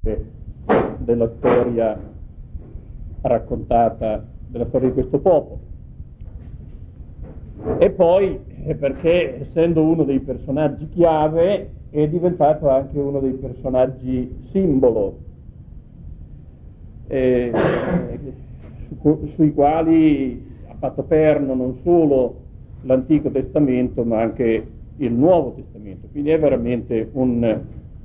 della storia raccontata, della storia di questo popolo. E poi perché, essendo uno dei personaggi chiave, è diventato anche uno dei personaggi simbolo, sui quali ha fatto perno non solo l'Antico Testamento ma anche il Nuovo Testamento. Quindi è veramente un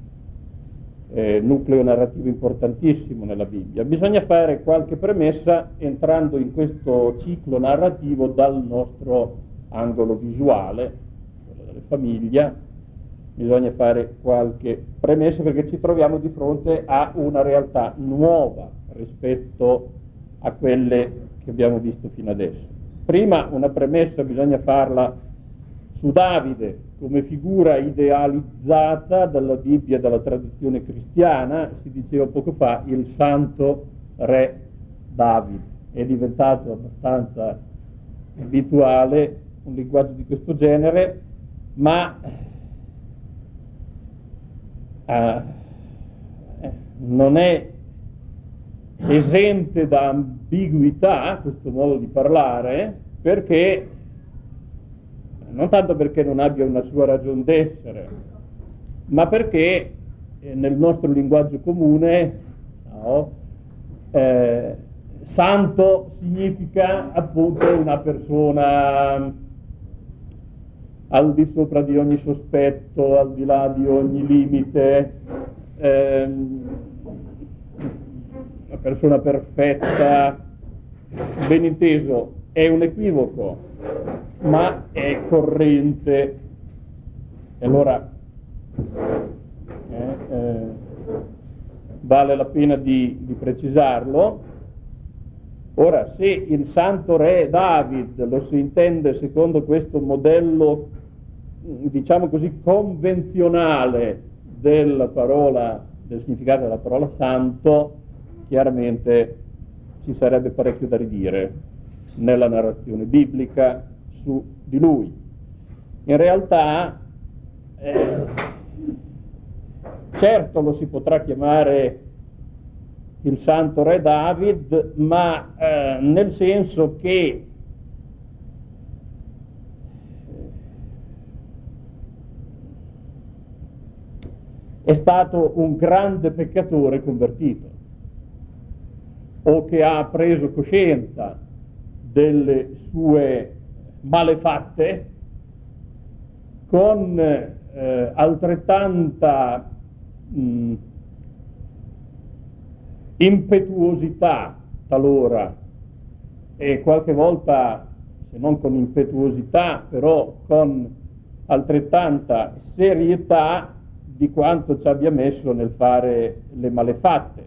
nucleo narrativo importantissimo nella Bibbia. Bisogna fare qualche premessa entrando in questo ciclo narrativo dal nostro angolo visuale, quello della famiglia. Bisogna fare qualche premessa perché ci troviamo di fronte a una realtà nuova rispetto a quelle che abbiamo visto fino adesso. Prima una premessa bisogna farla su Davide come figura idealizzata dalla Bibbia e dalla tradizione cristiana. Si diceva poco fa il santo re Davide, è diventato abbastanza abituale un linguaggio di questo genere, ma non è esente da ambiguità questo modo di parlare, perché non tanto perché non abbia una sua ragion d'essere, ma perché nel nostro linguaggio comune santo significa appunto una persona al di sopra di ogni sospetto, al di là di ogni limite, una persona perfetta. Ben inteso, è un equivoco, ma è corrente. E allora vale la pena di precisarlo. Ora, se il santo re David lo si intende secondo questo modello, diciamo così, convenzionale della parola, del significato della parola santo, chiaramente ci sarebbe parecchio da ridire nella narrazione biblica su di lui. In realtà certo lo si potrà chiamare il santo re David, ma nel senso che è stato un grande peccatore convertito, o che ha preso coscienza delle sue malefatte con altrettanta impetuosità talora, e qualche volta, se non con impetuosità, però con altrettanta serietà di quanto ci abbia messo nel fare le malefatte.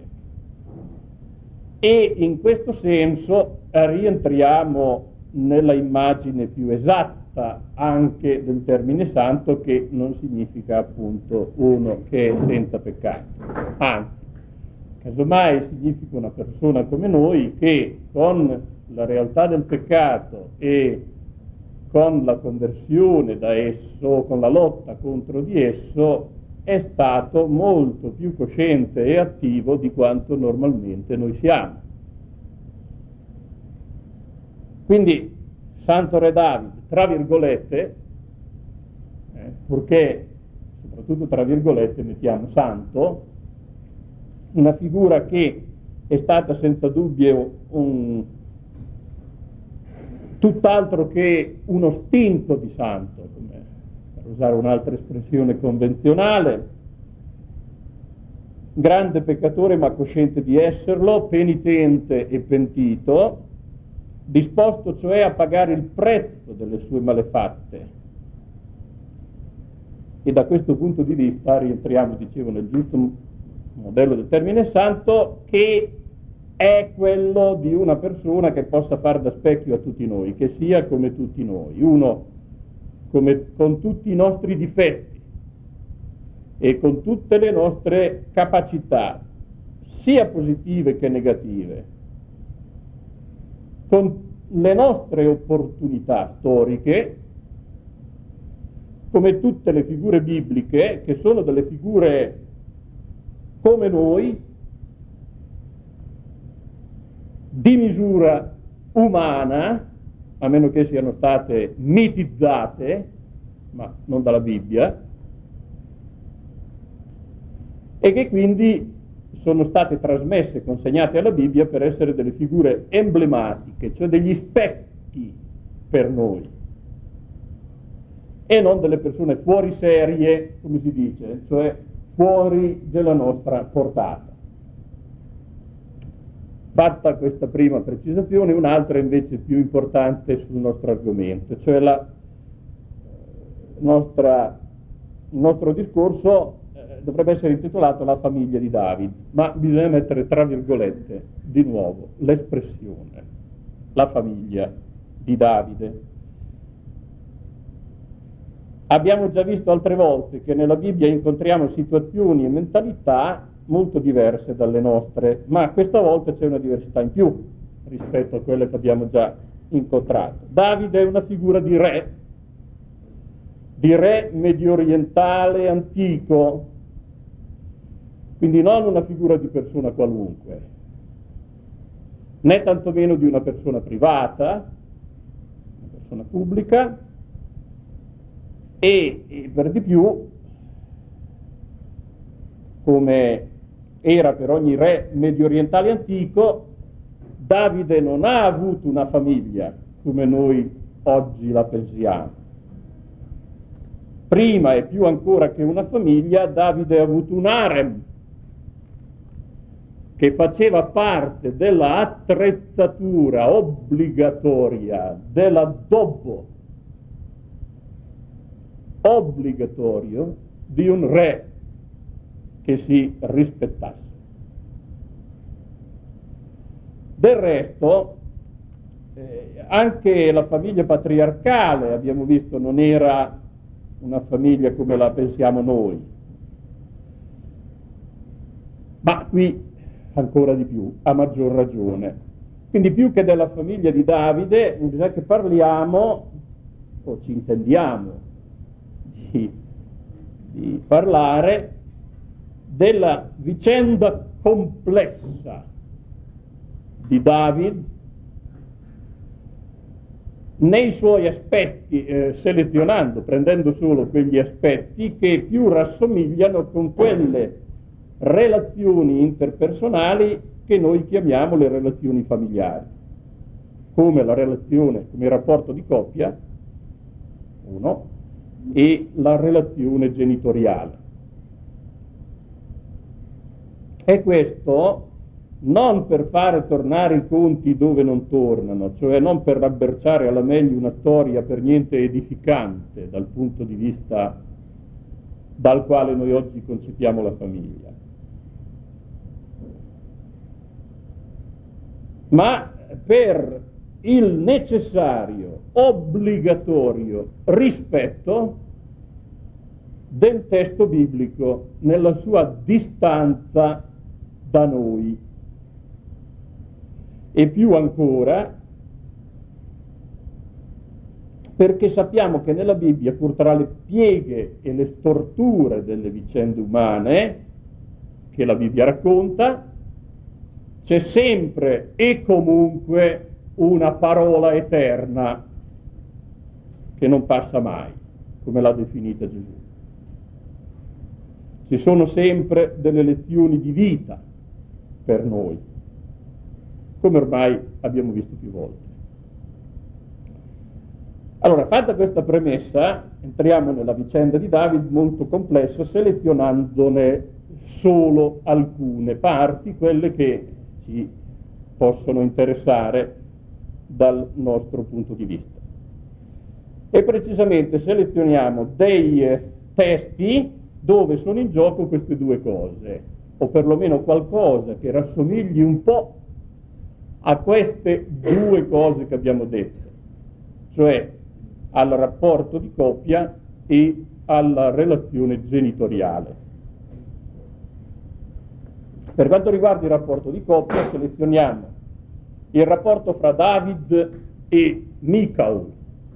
E in questo senso rientriamo nella immagine più esatta anche del termine santo, che non significa appunto uno che è senza peccato, anzi, casomai significa una persona come noi che con la realtà del peccato e con la conversione da esso, con la lotta contro di esso, è stato molto più cosciente e attivo di quanto normalmente noi siamo. Quindi santo re Davide, tra virgolette, purché soprattutto tra virgolette mettiamo santo, una figura che è stata senza dubbio tutt'altro che uno stinto di santo, come per usare un'altra espressione convenzionale, grande peccatore ma cosciente di esserlo, penitente e pentito, disposto cioè a pagare il prezzo delle sue malefatte. E da questo punto di vista rientriamo, dicevo, nel giusto modello del termine santo, che è quello di una persona che possa far da specchio a tutti noi, che sia come tutti noi, uno con tutti i nostri difetti e con tutte le nostre capacità, sia positive che negative, con le nostre opportunità storiche, come tutte le figure bibliche, che sono delle figure come noi, di misura umana, a meno che siano state mitizzate, ma non dalla Bibbia, e che quindi sono state trasmesse, consegnate alla Bibbia per essere delle figure emblematiche, cioè degli specchi per noi, e non delle persone fuori serie, come si dice, cioè fuori della nostra portata. Fatta questa prima precisazione, un'altra invece più importante sul nostro argomento, cioè il nostro discorso dovrebbe essere intitolato La famiglia di David, ma bisogna mettere tra virgolette di nuovo l'espressione la famiglia di Davide. Abbiamo già visto altre volte che nella Bibbia incontriamo situazioni e mentalità molto diverse dalle nostre, ma questa volta c'è una diversità in più rispetto a quelle che abbiamo già incontrato. Davide è una figura di re medio orientale antico, quindi non una figura di persona qualunque, né tantomeno di una persona privata, una persona pubblica, e per di più, come era per ogni re medio orientale antico, Davide non ha avuto una famiglia come noi oggi la pensiamo. Prima e più ancora che una famiglia, Davide ha avuto un harem che faceva parte della attrezzatura obbligatoria, dell'addobbo obbligatorio di un re che si rispettasse. Del resto, anche la famiglia patriarcale, abbiamo visto, non era una famiglia come la pensiamo noi, ma qui ancora di più, a maggior ragione. Quindi più che della famiglia di Davide, bisogna che parliamo, o ci intendiamo di parlare della vicenda complessa di David nei suoi aspetti, selezionando, prendendo solo quegli aspetti che più rassomigliano con quelle relazioni interpersonali che noi chiamiamo le relazioni familiari, come la relazione, come il rapporto di coppia, uno, e la relazione genitoriale. E questo non per fare tornare i conti dove non tornano, cioè non per rabberciare alla meglio una storia per niente edificante dal punto di vista dal quale noi oggi concepiamo la famiglia, ma per il necessario, obbligatorio rispetto del testo biblico nella sua distanza da noi. E più ancora perché sappiamo che nella Bibbia, pur tra le pieghe e le storture delle vicende umane che la Bibbia racconta, c'è sempre e comunque una parola eterna che non passa mai, come l'ha definita Gesù. Ci sono sempre delle lezioni di vita per noi, come ormai abbiamo visto più volte. Allora, fatta questa premessa, entriamo nella vicenda di David molto complessa, selezionandone solo alcune parti, quelle che ci possono interessare dal nostro punto di vista. E precisamente selezioniamo dei testi dove sono in gioco queste due cose, o perlomeno qualcosa che rassomigli un po' a queste due cose che abbiamo detto, cioè al rapporto di coppia e alla relazione genitoriale. Per quanto riguarda il rapporto di coppia, selezioniamo il rapporto fra David e Michal,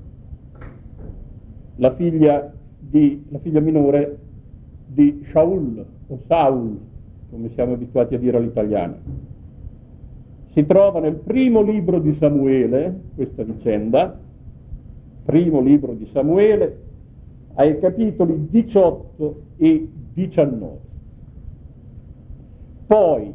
la figlia minore di Shaul o Saul, come siamo abituati a dire all'italiana. Si trova nel primo libro di Samuele, questa vicenda, primo libro di Samuele, ai capitoli 18 e 19. Poi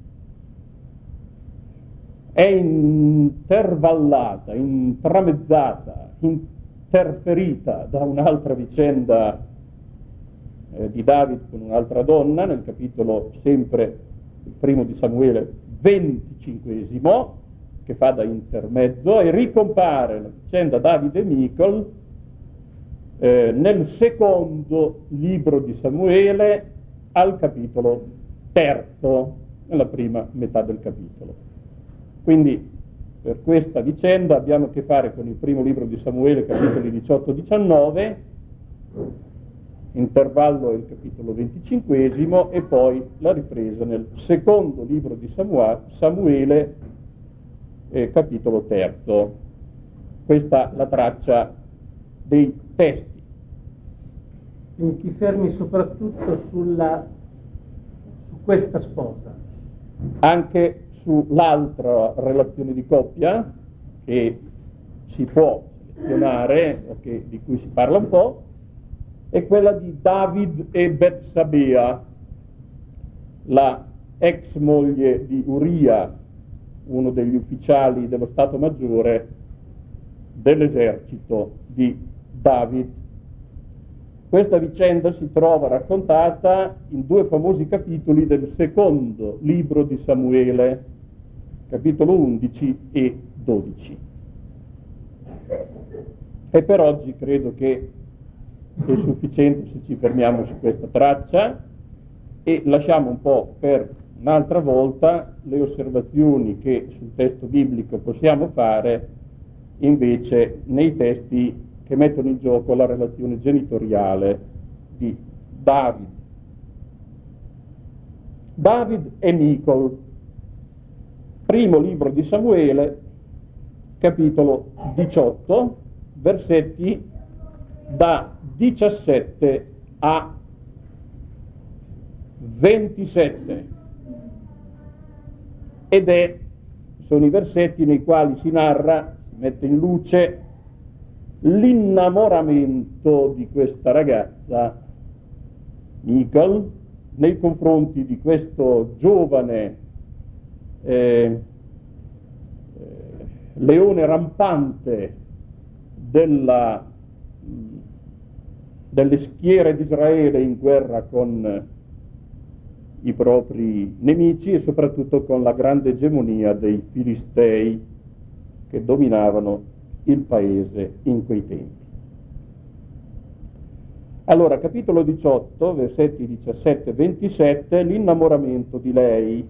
è intervallata, intramezzata, interferita da un'altra vicenda di David con un'altra donna, nel capitolo sempre il primo di Samuele 25esimo, che fa da intermezzo, e ricompare la vicenda Davide e Michal nel secondo libro di Samuele al capitolo terzo, nella prima metà del capitolo. Quindi per questa vicenda abbiamo a che fare con il primo libro di Samuele, capitoli 18-19, intervallo è il capitolo 25esimo, e poi la ripresa nel secondo libro di Samuele, capitolo terzo. Questa la traccia dei testi. Quindi ti fermi soprattutto su questa sposa. Anche sull'altra relazione di coppia che si può selezionare, o di cui si parla un po', è quella di David e Betsabea, la ex moglie di Uria, uno degli ufficiali dello Stato Maggiore dell'esercito di David. Questa vicenda si trova raccontata in due famosi capitoli del secondo libro di Samuele, capitolo 11 e 12. E per oggi credo che è sufficiente se ci fermiamo su questa traccia e lasciamo un po' per un'altra volta le osservazioni che sul testo biblico possiamo fare invece nei testi che mettono in gioco la relazione genitoriale di David. David e Michal, primo libro di Samuele, capitolo 18, versetti da 17 a 27. Ed sono i versetti nei quali si narra, si mette in luce l'innamoramento di questa ragazza Michal nei confronti di questo giovane leone rampante delle schiere di Israele in guerra con i propri nemici e soprattutto con la grande egemonia dei Filistei che dominavano il paese in quei tempi. Allora, capitolo 18, versetti 17 e 27, l'innamoramento di lei.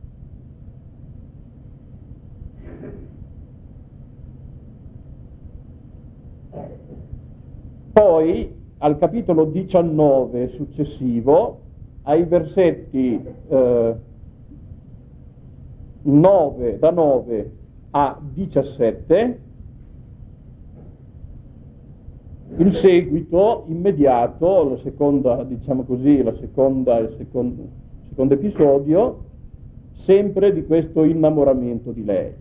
Poi, al capitolo 19 successivo, ai versetti 9, da 9 a 17, il seguito immediato, la seconda, diciamo così, il secondo episodio, sempre di questo innamoramento di lei.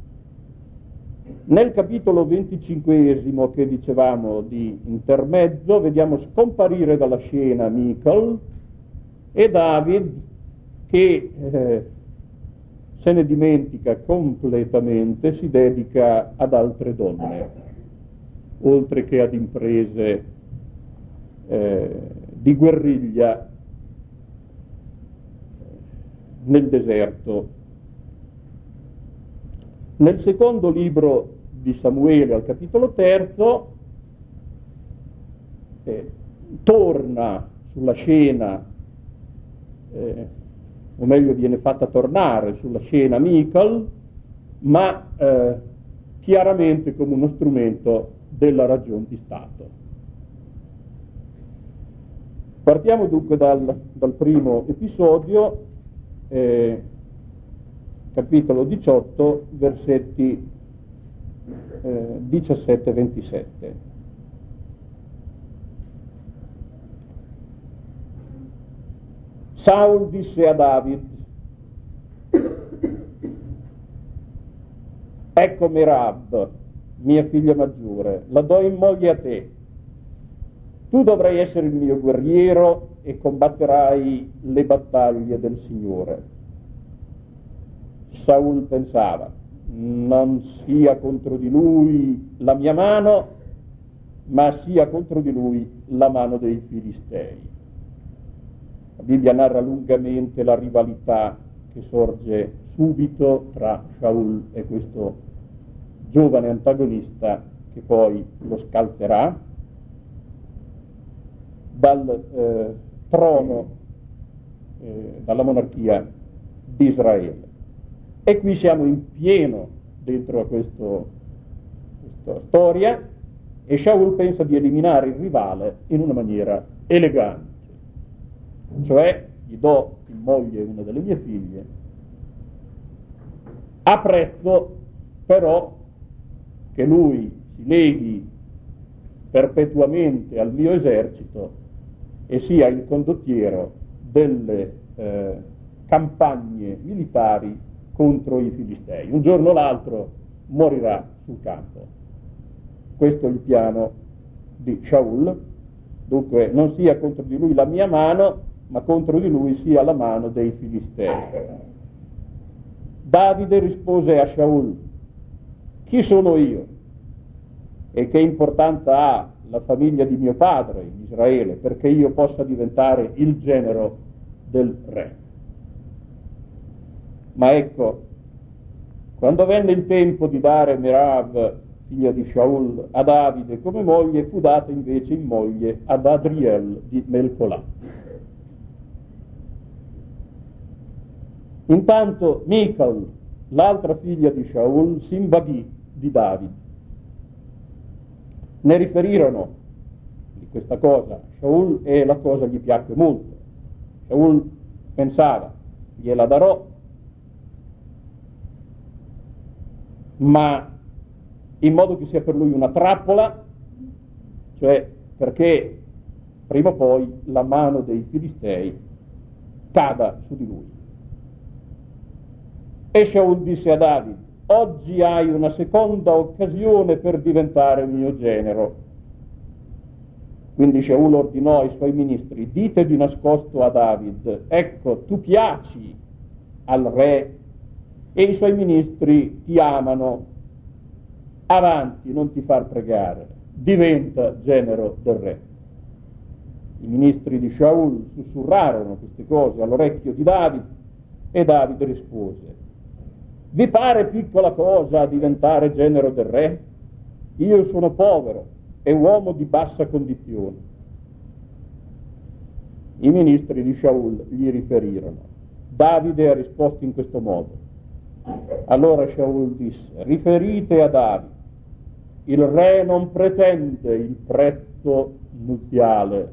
Nel capitolo 25esimo, che dicevamo di intermezzo, vediamo scomparire dalla scena Michal e David che se ne dimentica completamente, si dedica ad altre donne, oltre che ad imprese di guerriglia nel deserto. Nel secondo libro di Samuele, al capitolo terzo, torna sulla scena, o meglio viene fatta tornare sulla scena Michal, ma chiaramente come uno strumento della ragion di Stato. Partiamo dunque dal primo episodio, capitolo 18, versetti 17 e 27. Saul disse a David: ecco Merab, mia figlia maggiore, la do in moglie a te. Tu dovrai essere il mio guerriero e combatterai le battaglie del Signore. Saul pensava: non sia contro di lui la mia mano, ma sia contro di lui la mano dei Filistei. La Bibbia narra lungamente la rivalità che sorge subito tra Shaul e questo giovane antagonista che poi lo scalzerà dal trono, dalla monarchia di Israele. E qui siamo in pieno dentro a questa storia, e Shaul pensa di eliminare il rivale in una maniera elegante, cioè gli do in moglie una delle mie figlie, a prezzo però che lui si leghi perpetuamente al mio esercito e sia il condottiero delle campagne militari contro i Filistei. Un giorno o l'altro morirà sul campo. Questo è il piano di Shaul. Dunque non sia contro di lui la mia mano, ma contro di lui sia la mano dei Filistei. Davide rispose a Shaul: chi sono io? E che importanza ha la famiglia di mio padre in Israele perché io possa diventare il genero del re? Ma ecco, quando venne il tempo di dare Merab, figlia di Shaul, a Davide come moglie, fu data invece in moglie ad Adriel di Melcolà. Intanto Michal, l'altra figlia di Shaul, si invaghì di Davide. Ne riferirono di questa cosa Shaul e la cosa gli piacque molto. Shaul pensava: gliela darò, ma in modo che sia per lui una trappola, cioè perché prima o poi la mano dei Filistei cada su di lui. E Shaul disse a Davide: oggi hai una seconda occasione per diventare mio genero. Quindi Shaul ordinò ai suoi ministri: dite di nascosto a David: ecco, tu piaci al re e i suoi ministri ti amano, avanti, non ti far pregare, diventa genero del re. I ministri di Shaul sussurrarono queste cose all'orecchio di Davide e Davide rispose: vi pare piccola cosa diventare genero del re? Io sono povero e uomo di bassa condizione. I ministri di Shaul gli riferirono: Davide ha risposto in questo modo. Allora Shaul disse: riferite a Davide, il re non pretende il prezzo nuziale,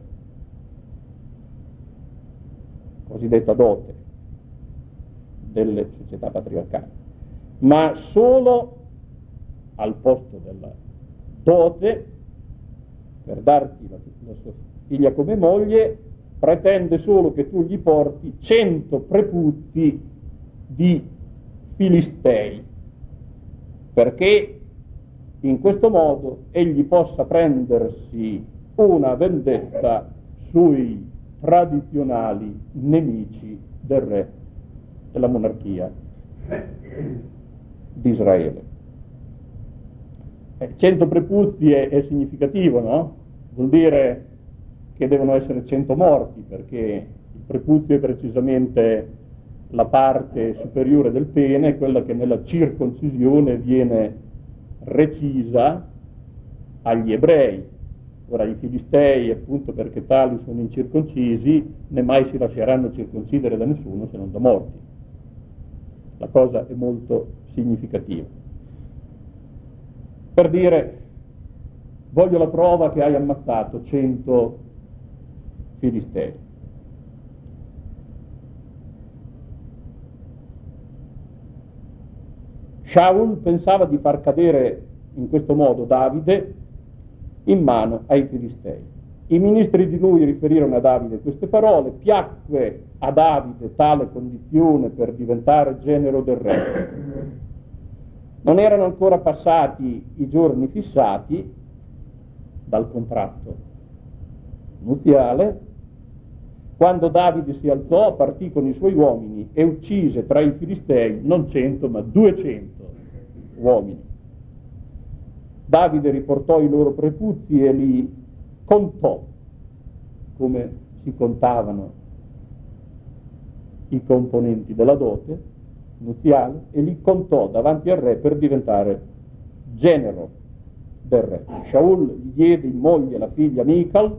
cosiddetta dote delle società patriarcali, ma solo al posto della dote, per darti la sua figlia come moglie, pretende solo che tu gli porti 100 prepuzi di Filistei, perché in questo modo egli possa prendersi una vendetta sui tradizionali nemici del re della monarchia di Israele. 100 prepuzzi è significativo, no? Vuol dire che devono essere 100 morti, perché il prepuzio è precisamente la parte superiore del pene, quella che nella circoncisione viene recisa agli ebrei. Ora i filistei, appunto perché tali sono incirconcisi, né mai si lasceranno circoncidere da nessuno se non da morti. La cosa è molto significativa. Per dire: voglio la prova che hai ammazzato 100 filistei. Shaul pensava di far cadere in questo modo Davide in mano ai Filistei. I ministri di lui riferirono a Davide queste parole: piacque a Davide tale condizione per diventare genero del re. Non erano ancora passati i giorni fissati dal contratto nuziale, quando Davide si alzò, partì con i suoi uomini e uccise tra i filistei non 100 ma 200 uomini. Davide riportò i loro prepuzi e li contò come si contavano i componenti della dote nuziale, e li contò davanti al re per diventare genero del re. Shaul gli diede in moglie la figlia Michal,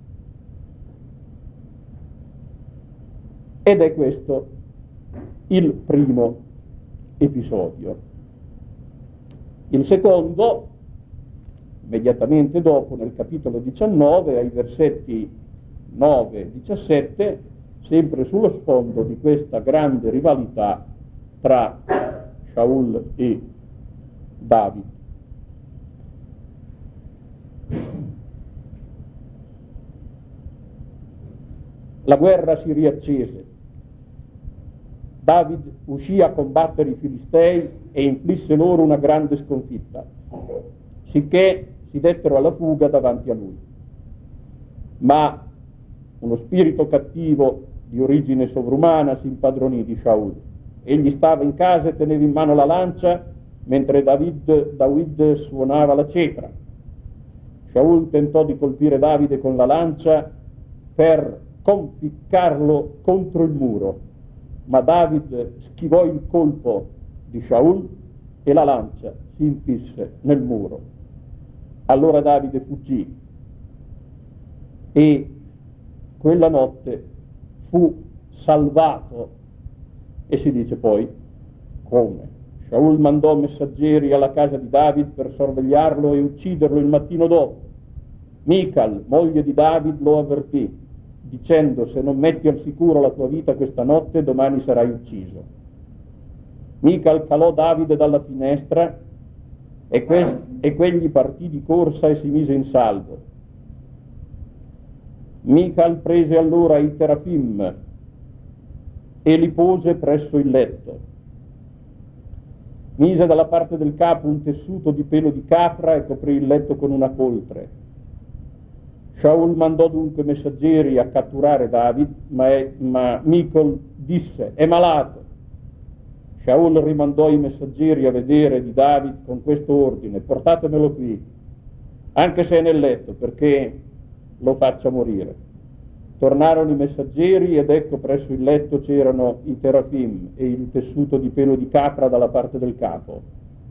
ed è questo il primo episodio. Il secondo, immediatamente dopo, nel capitolo 19, ai versetti 9 e 17, sempre sullo sfondo di questa grande rivalità tra Shaul e David. La guerra si riaccese. David uscì a combattere i Filistei e inflisse loro una grande sconfitta, sicché si dettero alla fuga davanti a lui. Ma uno spirito cattivo di origine sovrumana si impadronì di Shaul. Egli stava in casa e teneva in mano la lancia mentre David suonava la cetra. Shaul tentò di colpire Davide con la lancia per conficcarlo contro il muro, ma David schivò il colpo di Shaul e la lancia si infisse nel muro. Allora Davide fuggì e quella notte fu salvato. E si dice poi come Shaul mandò messaggeri alla casa di David per sorvegliarlo e ucciderlo il mattino dopo. Michal, moglie di David, lo avvertì dicendo: se non metti al sicuro la tua vita questa notte, domani sarai ucciso. Michal calò Davide dalla finestra e quegli partì di corsa e si mise in salvo. Michal prese allora i terafim e li pose presso il letto. Mise dalla parte del capo un tessuto di pelo di capra e coprì il letto con una coltre. Shaul mandò dunque messaggeri a catturare David, ma Michal disse: è malato. Shaul rimandò i messaggeri a vedere di David con questo ordine: portatemelo qui, anche se è nel letto, perché lo faccia morire. Tornarono i messaggeri ed ecco presso il letto c'erano i terafim e il tessuto di pelo di capra dalla parte del capo.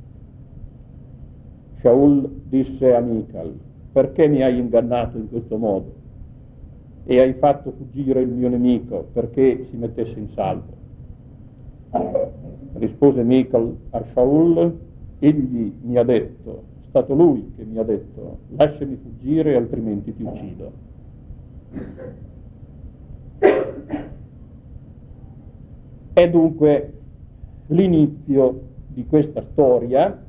Shaul disse a Michal: perché mi hai ingannato in questo modo e hai fatto fuggire il mio nemico perché si mettesse in salvo? Rispose Michal a Shaul: egli mi ha detto, è stato lui che mi ha detto: lasciami fuggire altrimenti ti uccido. È dunque l'inizio di questa storia,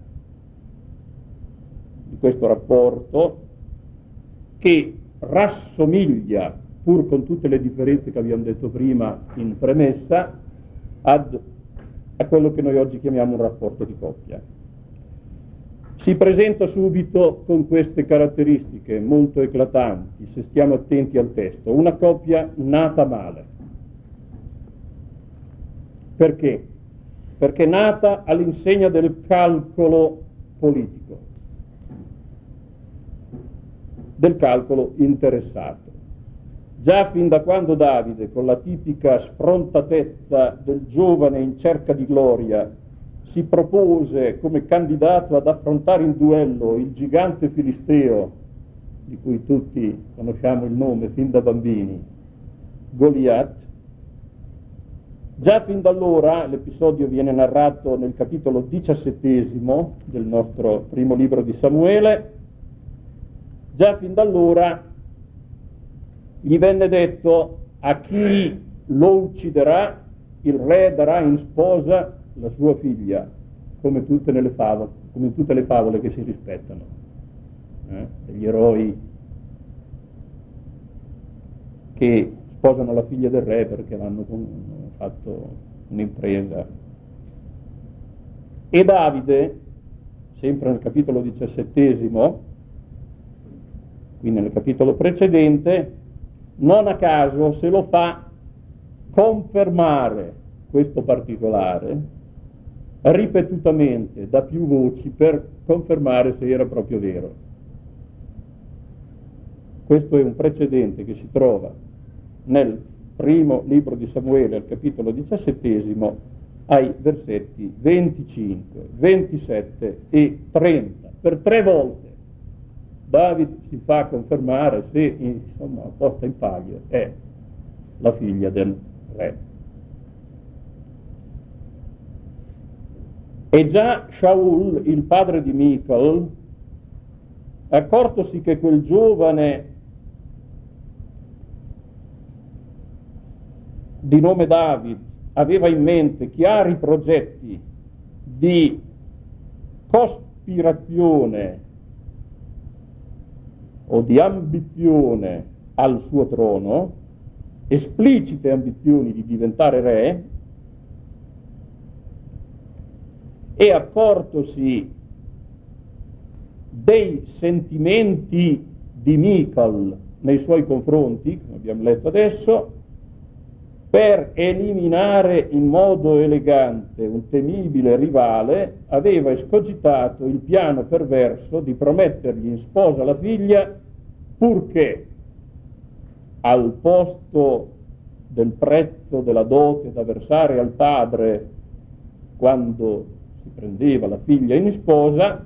di questo rapporto, che rassomiglia, pur con tutte le differenze che abbiamo detto prima in premessa, a quello che noi oggi chiamiamo un rapporto di coppia. Si presenta subito con queste caratteristiche molto eclatanti, se stiamo attenti al testo: una coppia nata male. Perché? Perché nata all'insegna del calcolo politico, del calcolo interessato. Già fin da quando Davide, con la tipica sfrontatezza del giovane in cerca di gloria, si propose come candidato ad affrontare in duello il gigante filisteo, di cui tutti conosciamo il nome fin da bambini, Goliat, già fin da allora, l'episodio viene narrato nel capitolo 17 del nostro primo libro di Samuele, già fin da allora gli venne detto: a chi lo ucciderà il re darà in sposa la sua figlia, come tutte le favole che si rispettano, degli eroi che sposano la figlia del re perché hanno fatto un'impresa. E Davide, sempre nel capitolo 17, quindi nel capitolo precedente, non a caso se lo fa confermare questo particolare ripetutamente da più voci per confermare se era proprio vero. Questo è un precedente che si trova nel primo libro di Samuele, al capitolo 17, ai versetti 25, 27 e 30. Per 3 volte Davide si fa confermare se, insomma, posta in palio è la figlia del re. E già Shaul, il padre di Michal, accortosi che quel giovane di nome David aveva in mente chiari progetti di cospirazione o di ambizione al suo trono, esplicite ambizioni di diventare re, e accortosi dei sentimenti di Michal nei suoi confronti, come abbiamo letto adesso, per eliminare in modo elegante un temibile rivale, aveva escogitato il piano perverso di promettergli in sposa la figlia, purché al posto del prezzo della dote da versare al padre quando si prendeva la figlia in sposa,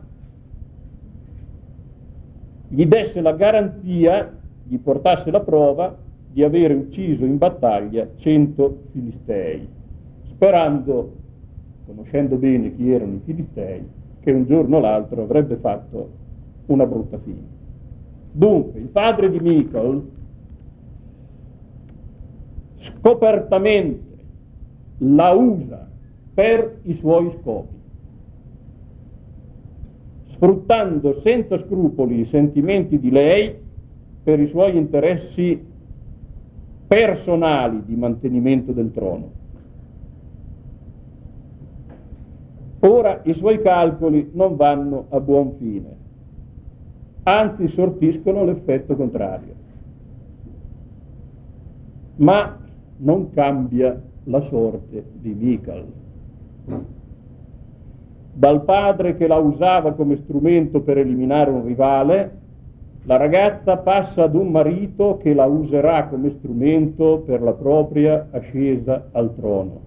gli desse la garanzia, gli portasse la prova di avere ucciso in battaglia 100 filistei, sperando, conoscendo bene chi erano i filistei, che un giorno o l'altro avrebbe fatto una brutta fine. Dunque, il padre di Michal scopertamente la usa per i suoi scopi, sfruttando senza scrupoli i sentimenti di lei per i suoi interessi personali di mantenimento del trono. Ora i suoi calcoli non vanno a buon fine, anzi sortiscono l'effetto contrario. Ma non cambia la sorte di Michal. Dal padre che la usava come strumento per eliminare un rivale, la ragazza passa ad un marito che la userà come strumento per la propria ascesa al trono.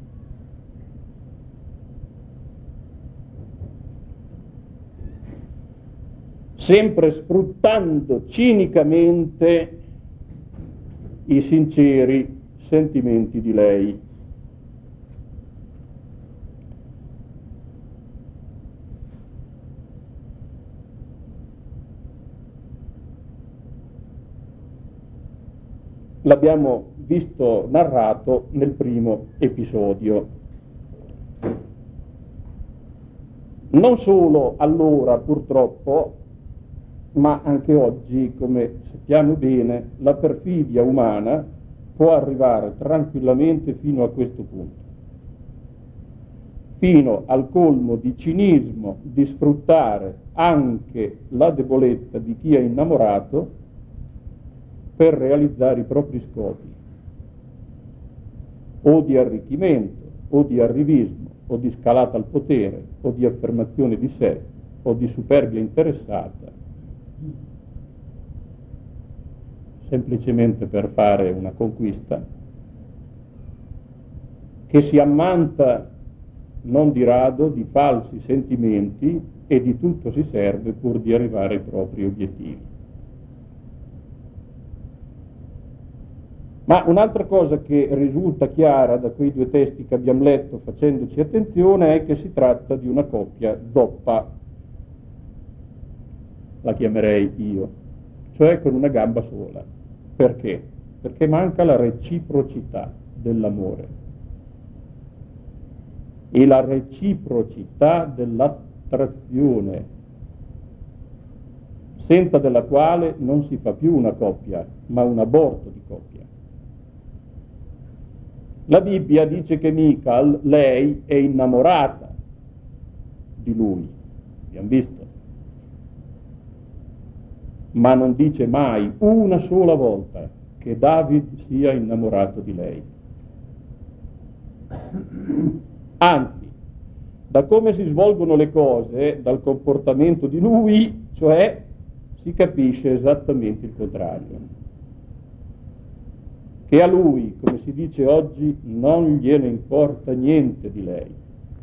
Sempre sfruttando cinicamente i sinceri sentimenti di lei. L'abbiamo visto narrato nel primo episodio. Non solo allora, purtroppo, ma anche oggi, come sappiamo bene, la perfidia umana può arrivare tranquillamente fino a questo punto, fino al colmo di cinismo di sfruttare anche la debolezza di chi è innamorato per realizzare i propri scopi, o di arricchimento, o di arrivismo, o di scalata al potere, o di affermazione di sé, o di superbia interessata, semplicemente per fare una conquista, che si ammanta non di rado di falsi sentimenti e di tutto si serve pur di arrivare ai propri obiettivi. Ma un'altra cosa che risulta chiara da quei 2 testi che abbiamo letto facendoci attenzione è che si tratta di una coppia zoppa, la chiamerei io, cioè con una gamba sola. Perché? Perché manca la reciprocità dell'amore e la reciprocità dell'attrazione, senza della quale non si fa più una coppia, ma un aborto di coppia. La Bibbia dice che Michal, lei, è innamorata di lui, abbiamo visto, ma non dice mai una sola volta che David sia innamorato di lei. Anzi, da come si svolgono le cose, dal comportamento di lui, cioè, si capisce esattamente il contrario. Che a lui, come si dice oggi, non gliene importa niente di lei.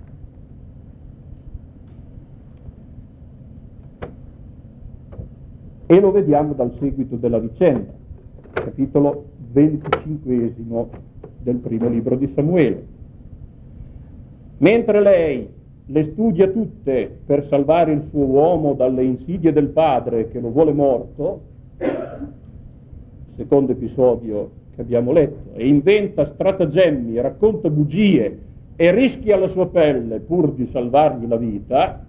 E lo vediamo dal seguito della vicenda, capitolo 25 del primo libro di Samuele. Mentre lei le studia tutte per salvare il suo uomo dalle insidie del padre che lo vuole morto, secondo episodio che abbiamo letto, e inventa stratagemmi, racconta bugie e rischia la sua pelle pur di salvargli la vita,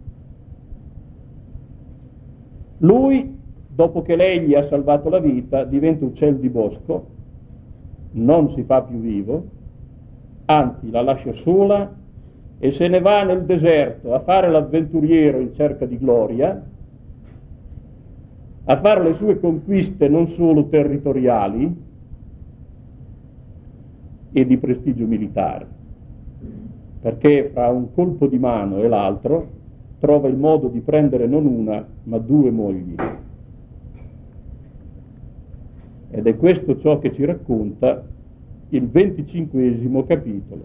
lui, dopo che lei gli ha salvato la vita, diventa uccel di bosco, non si fa più vivo, anzi la lascia sola e se ne va nel deserto a fare l'avventuriero in cerca di gloria, a fare le sue conquiste non solo territoriali e di prestigio militare, perché fra un colpo di mano e l'altro trova il modo di prendere non una ma 2 mogli. Ed è questo ciò che ci racconta il 25 capitolo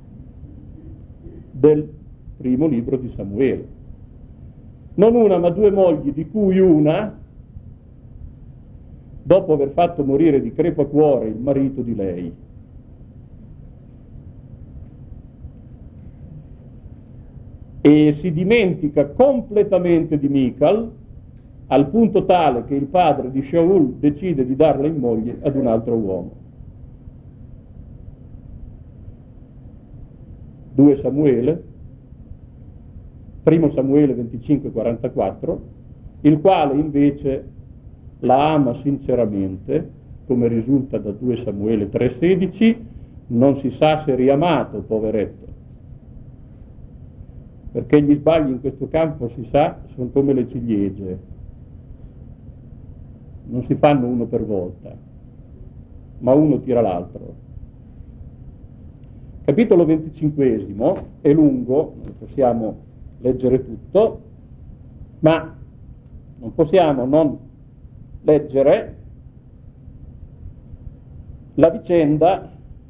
del primo libro di Samuele. Non una ma 2 mogli, di cui una, dopo aver fatto morire di crepacuore il marito di lei. E si dimentica completamente di Michal, al punto tale che il padre di Shaul decide di darla in moglie ad un altro uomo. 2 Samuele, primo Samuele 25-44, il quale invece la ama sinceramente, come risulta da 2 Samuele 3,16, non si sa se riamato, poveretto, perché gli sbagli in questo campo, si sa, sono come le ciliegie, non si fanno uno per volta, ma uno tira l'altro. Capitolo 25 è lungo, non possiamo leggere tutto, ma non possiamo non leggere la vicenda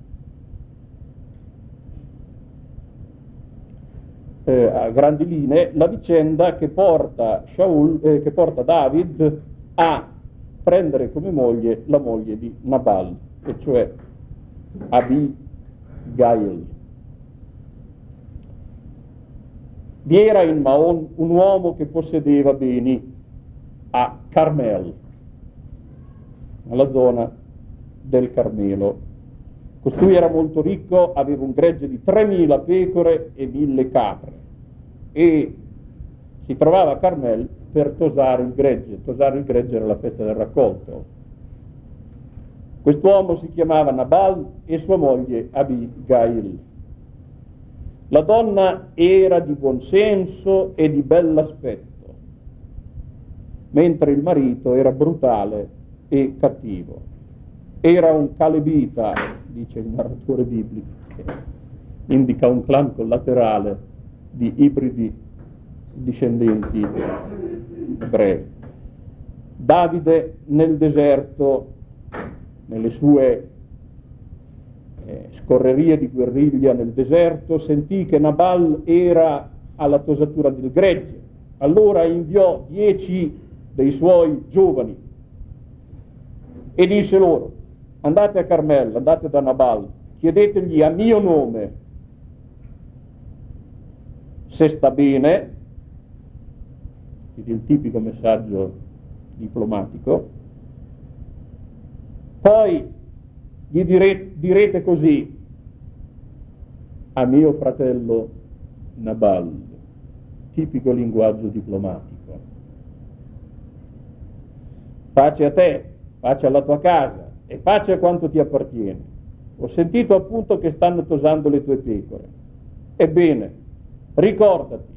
a grandi linee, la vicenda che porta che porta David a prendere come moglie la moglie di Nabal, e cioè Abigail. Vi era in Maon un uomo che possedeva beni a Carmel, nella zona del Carmelo. Costui era molto ricco, aveva un gregge di 3.000 pecore e 1.000 capre, e si trovava a Carmel per tosare il gregge. Tosare il gregge era la festa del raccolto. Quest'uomo si chiamava Nabal e sua moglie Abigail. La donna era di buon senso e di bell'aspetto, mentre il marito era brutale e cattivo. Era un calebita, dice il narratore biblico, che indica un clan collaterale di ibridi discendenti ebrei. Davide nel deserto, nelle sue scorrerie di guerriglia nel deserto, sentì che Nabal era alla tosatura del gregge. Allora inviò 10 dei suoi giovani e disse loro: andate a Carmel, andate da Nabal, chiedetegli a mio nome se sta bene, il tipico messaggio diplomatico. Poi gli direte così: a mio fratello Nabal, tipico linguaggio diplomatico. Pace a te, pace alla tua casa e pace a quanto ti appartiene. ho sentito appunto che stanno tosando le tue pecore. Ebbene, ricordati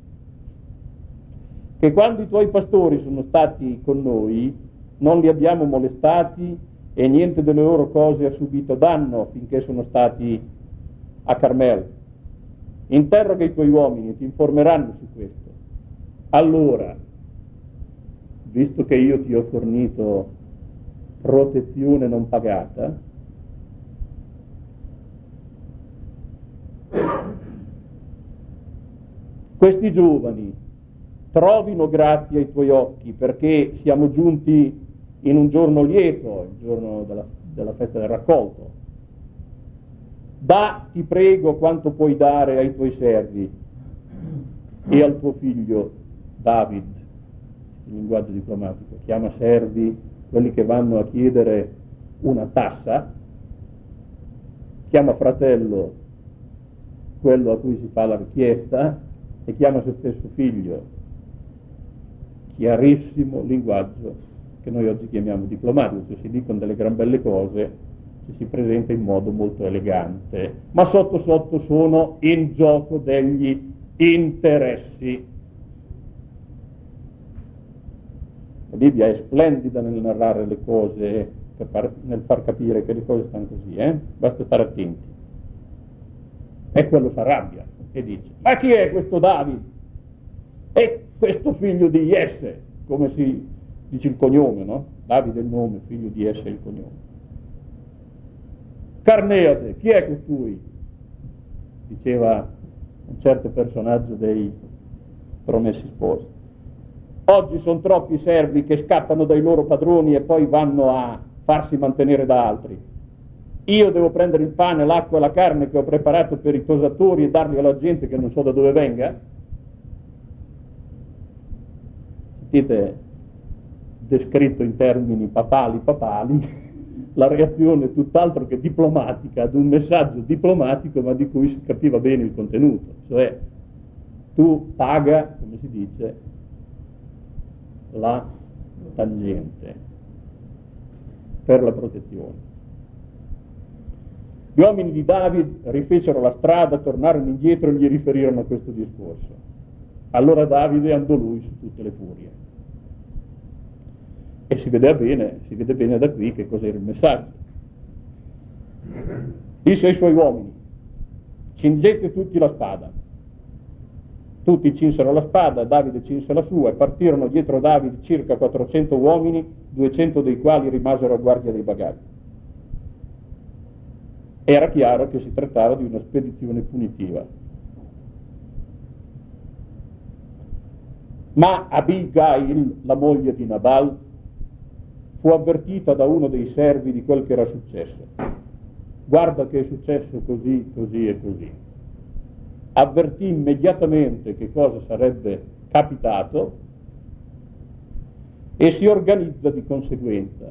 che quando i tuoi pastori sono stati con noi, non li abbiamo molestati e niente delle loro cose ha subito danno finché sono stati a Carmel. Interroga i tuoi uomini e ti informeranno su questo. Allora, visto che io ti ho fornito protezione non pagata, questi giovani trovino grazia ai tuoi occhi, perché siamo giunti in un giorno lieto, il giorno della festa del raccolto. Da, ti prego, quanto puoi dare ai tuoi servi e al tuo figlio David, in linguaggio diplomatico, chiama servi quelli che vanno a chiedere una tassa, chiama fratello quello a cui si fa la richiesta e chiama se stesso figlio. Chiarissimo linguaggio che noi oggi chiamiamo diplomatico, cioè si dicono delle gran belle cose, ci si presenta in modo molto elegante, ma sotto sotto sono in gioco degli interessi. La Bibbia è splendida nel narrare le cose, nel far capire che le cose stanno così, basta stare attenti. E quello si arrabbia e dice: ma chi è questo David? E questo figlio di Jesse, come si dice il cognome, no? Davide è il nome, figlio di Jesse è il cognome. Carneade, chi è costui? Diceva un certo personaggio dei Promessi Sposi. Oggi sono troppi servi che scappano dai loro padroni e poi vanno a farsi mantenere da altri. Io devo prendere il pane, l'acqua e la carne che ho preparato per i tosatori e darli alla gente che non so da dove venga? Sentite, descritto in termini papali, la reazione è tutt'altro che diplomatica ad un messaggio diplomatico, ma di cui si capiva bene il contenuto, cioè tu paga, come si dice, la tangente per la protezione. Gli uomini di David rifecero la strada, tornarono indietro e gli riferirono questo discorso. Allora Davide andò lui su tutte le furie. E si vede bene da qui che cos'era il messaggio. Disse ai suoi uomini: cingete tutti la spada. Tutti cinsero la spada, Davide cinse la sua e partirono dietro Davide circa 400 uomini, 200 dei quali rimasero a guardia dei bagagli. Era chiaro che si trattava di una spedizione punitiva. Ma Abigail, la moglie di Nabal, fu avvertita da uno dei servi di quel che era successo. Guarda che è successo così, così e così. Avvertì immediatamente che cosa sarebbe capitato e si organizza di conseguenza.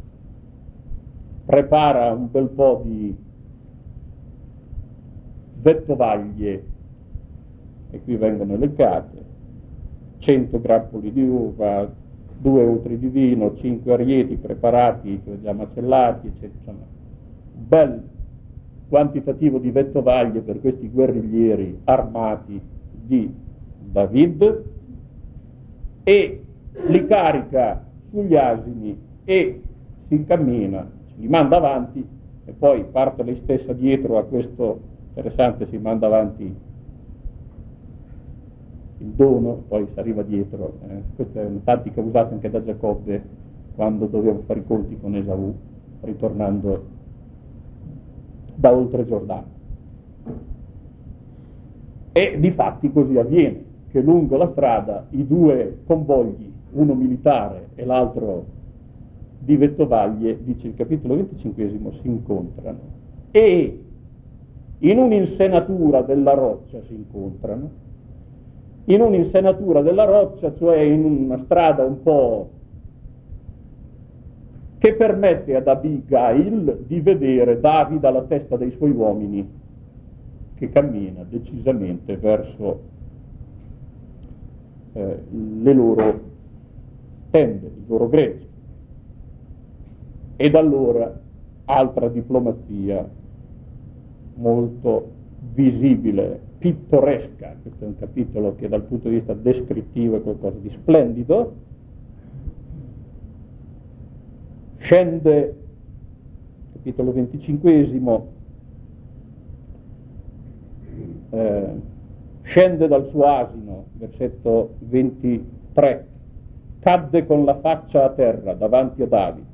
Prepara un bel po' di vettovaglie, e qui vengono elencate: 100 grappoli di uva, 2 utri di vino, 5 arieti preparati, cioè già macellati, eccetera. Insomma, bel quantitativo di vettovaglie per questi guerriglieri armati di David, e li carica sugli asini e si incammina, li manda avanti e poi parte lei stessa dietro a questo interessante, si manda avanti il dono, poi si arriva dietro. Questa è una tattica usata anche da Giacobbe quando doveva fare i conti con Esaù, ritornando da oltre Giordano. E difatti così avviene, che lungo la strada i due convogli, uno militare e l'altro di vettovaglie, dice il capitolo 25, si incontrano, e in un'insenatura della roccia si incontrano, in un'insenatura della roccia, cioè in una strada un po' che permette ad Abigail di vedere Davide alla testa dei suoi uomini che cammina decisamente verso le loro tende, il loro gregge. Ed allora altra diplomazia molto visibile, pittoresca. Questo è un capitolo che dal punto di vista descrittivo è qualcosa di splendido. Scende, capitolo 25, scende dal suo asino, versetto 23, cadde con la faccia a terra davanti a Davide,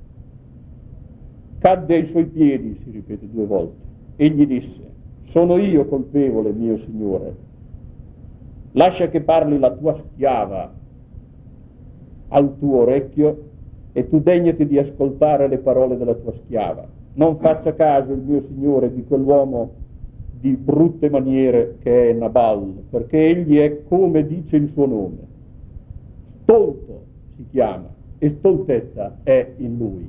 cadde ai suoi piedi, si ripete 2 volte, e gli disse: sono io colpevole, mio Signore, lascia che parli la tua schiava al tuo orecchio e tu degnati di ascoltare le parole della tua schiava. Non faccia caso il mio Signore di quell'uomo di brutte maniere che è Nabal, perché egli è come dice il suo nome, stolto si chiama, e stoltezza è in lui.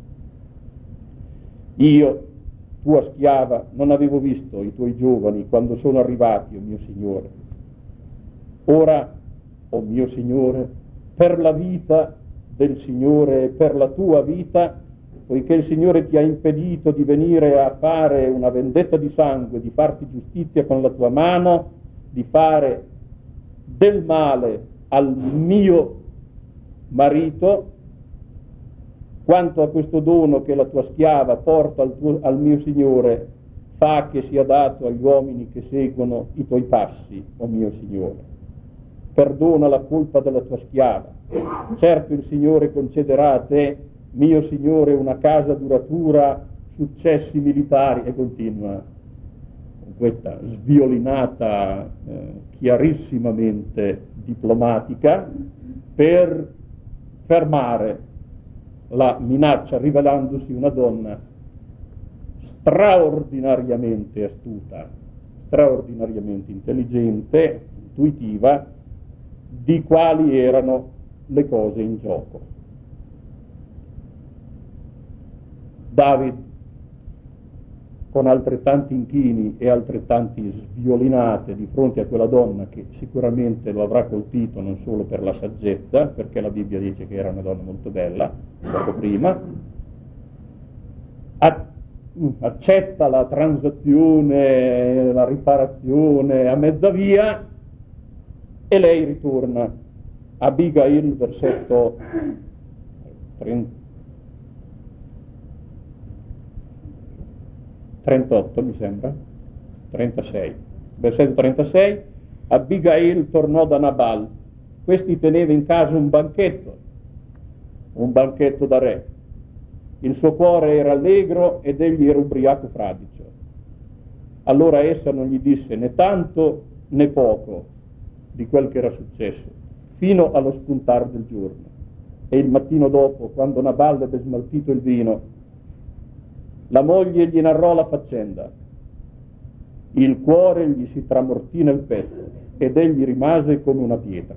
Io, tua schiava, non avevo visto i tuoi giovani quando sono arrivati, o mio Signore. Ora, o mio Signore, per la vita del Signore e per la tua vita, poiché il Signore ti ha impedito di venire a fare una vendetta di sangue, di farti giustizia con la tua mano, di fare del male al mio marito, quanto a questo dono che la tua schiava porta al mio Signore, fa che sia dato agli uomini che seguono i tuoi passi, o mio Signore. Perdona la colpa della tua schiava. Certo il Signore concederà a te, mio Signore, una casa duratura, successi militari, e continua con questa sviolinata chiarissimamente diplomatica per fermare la minaccia, rivelandosi una donna straordinariamente astuta, straordinariamente intelligente, intuitiva, di quali erano le cose in gioco. David, con altrettanti inchini e altrettanti sviolinate di fronte a quella donna che sicuramente lo avrà colpito non solo per la saggezza, perché la Bibbia dice che era una donna molto bella, poco prima, accetta la transazione, la riparazione a mezza via, e lei ritorna. Abigail, versetto 38 mi sembra, 36, versetto 36, Abigail tornò da Nabal, questi teneva in casa un banchetto da re, il suo cuore era allegro ed egli era ubriaco fradicio. Allora essa non gli disse né tanto né poco di quel che era successo, fino allo spuntar del giorno. E il mattino dopo, quando Nabal ebbe smaltito il vino, la moglie gli narrò la faccenda. Il cuore gli si tramortì nel petto ed egli rimase come una pietra.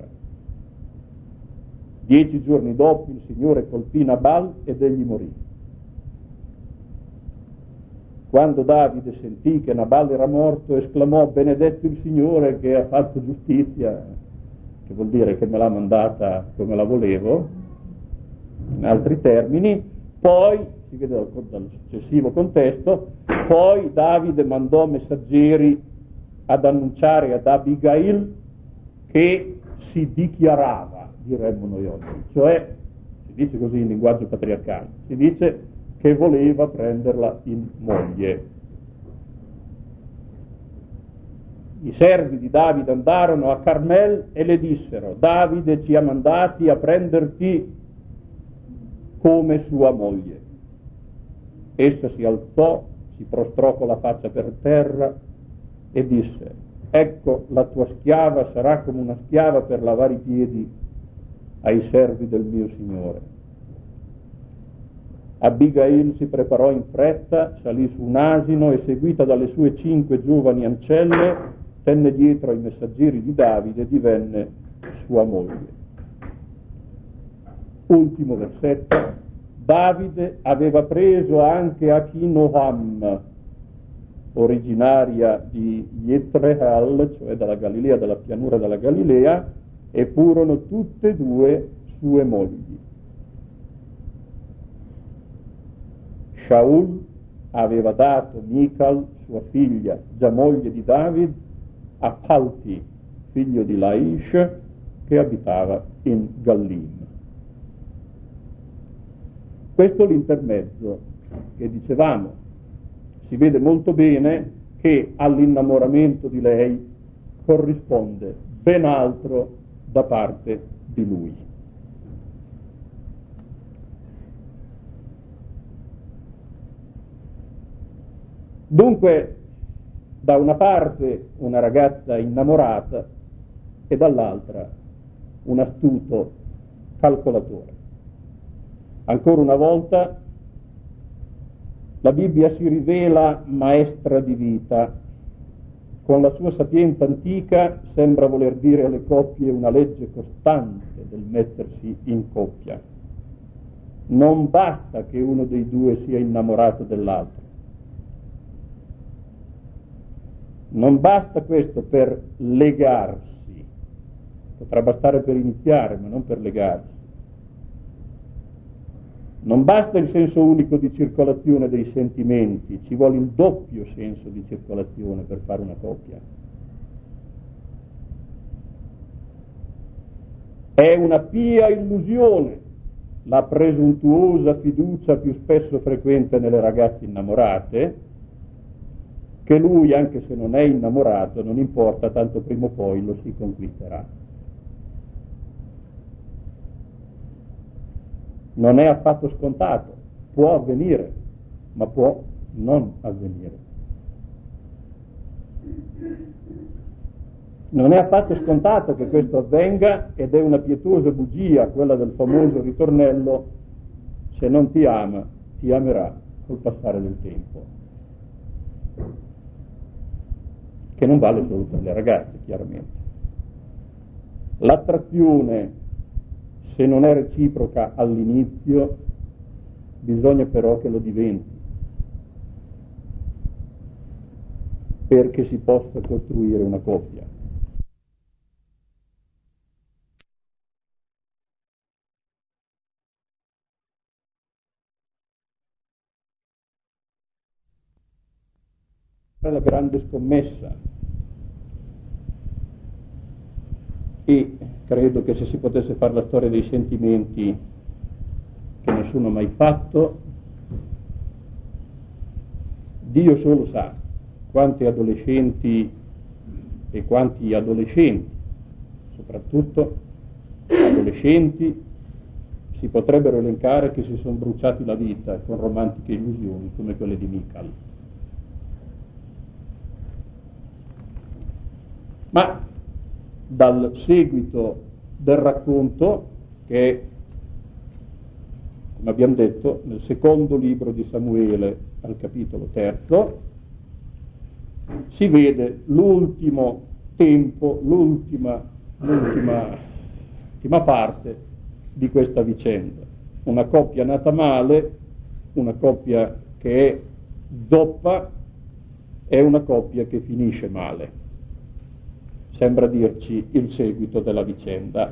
10 giorni dopo il Signore colpì Nabal ed egli morì. Quando Davide sentì che Nabal era morto, esclamò: benedetto il Signore che ha fatto giustizia, che vuol dire che me l'ha mandata come la volevo, in altri termini. Poi, si vede dal successivo contesto, poi Davide mandò messaggeri ad annunciare ad Abigail che si dichiarava, diremmo noi oggi, cioè, si dice così in linguaggio patriarcale, si dice che voleva prenderla in moglie. I servi di Davide andarono a Carmel e le dissero: Davide ci ha mandati a prenderti come sua moglie. Essa si alzò, si prostrò con la faccia per terra e disse: ecco, la tua schiava sarà come una schiava per lavare i piedi ai servi del mio Signore. Abigail si preparò in fretta, salì su un asino e, seguita dalle sue 5 giovani ancelle, tenne dietro ai messaggeri di Davide e divenne sua moglie. Ultimo versetto. Davide aveva preso anche Achinoam, originaria di Jezreel, cioè dalla Galilea, dalla pianura della Galilea, e furono tutte e 2 sue mogli. Shaul aveva dato Michal, sua figlia, già moglie di David, a Palti, figlio di Laish, che abitava in Gallim. Questo è l'intermezzo che dicevamo. Si vede molto bene che all'innamoramento di lei corrisponde ben altro da parte di lui. Dunque, da una parte una ragazza innamorata e dall'altra un astuto calcolatore. Ancora una volta la Bibbia si rivela maestra di vita. Con la sua sapienza antica sembra voler dire alle coppie una legge costante del mettersi in coppia. Non basta che uno dei due sia innamorato dell'altro. Non basta questo per legarsi, potrà bastare per iniziare, ma non per legarsi. Non basta il senso unico di circolazione dei sentimenti, ci vuole il doppio senso di circolazione per fare una coppia. È una pia illusione la presuntuosa fiducia più spesso frequente nelle ragazze innamorate, che lui, anche se non è innamorato, non importa, tanto prima o poi lo si conquisterà. Non è affatto scontato, può avvenire, ma può non avvenire. Non è affatto scontato che questo avvenga, ed è una pietosa bugia quella del famoso ritornello: se non ti ama, ti amerà col passare del tempo. Che non vale solo per le ragazze, chiaramente. L'attrazione, se non è reciproca all'inizio, bisogna però che lo diventi, perché si possa costruire una coppia. È la grande scommessa, e credo che se si potesse fare la storia dei sentimenti, che nessuno ha mai fatto, Dio solo sa quanti adolescenti e quanti adolescenti, soprattutto adolescenti, si potrebbero elencare che si sono bruciati la vita con romantiche illusioni come quelle di Michal. Ma dal seguito del racconto, che è, come abbiamo detto, nel secondo libro di Samuele al capitolo 3, si vede l'ultimo tempo, l'ultima parte di questa vicenda. Una coppia nata male, una coppia che è zoppa, è una coppia che finisce male. Sembra dirci il seguito della vicenda,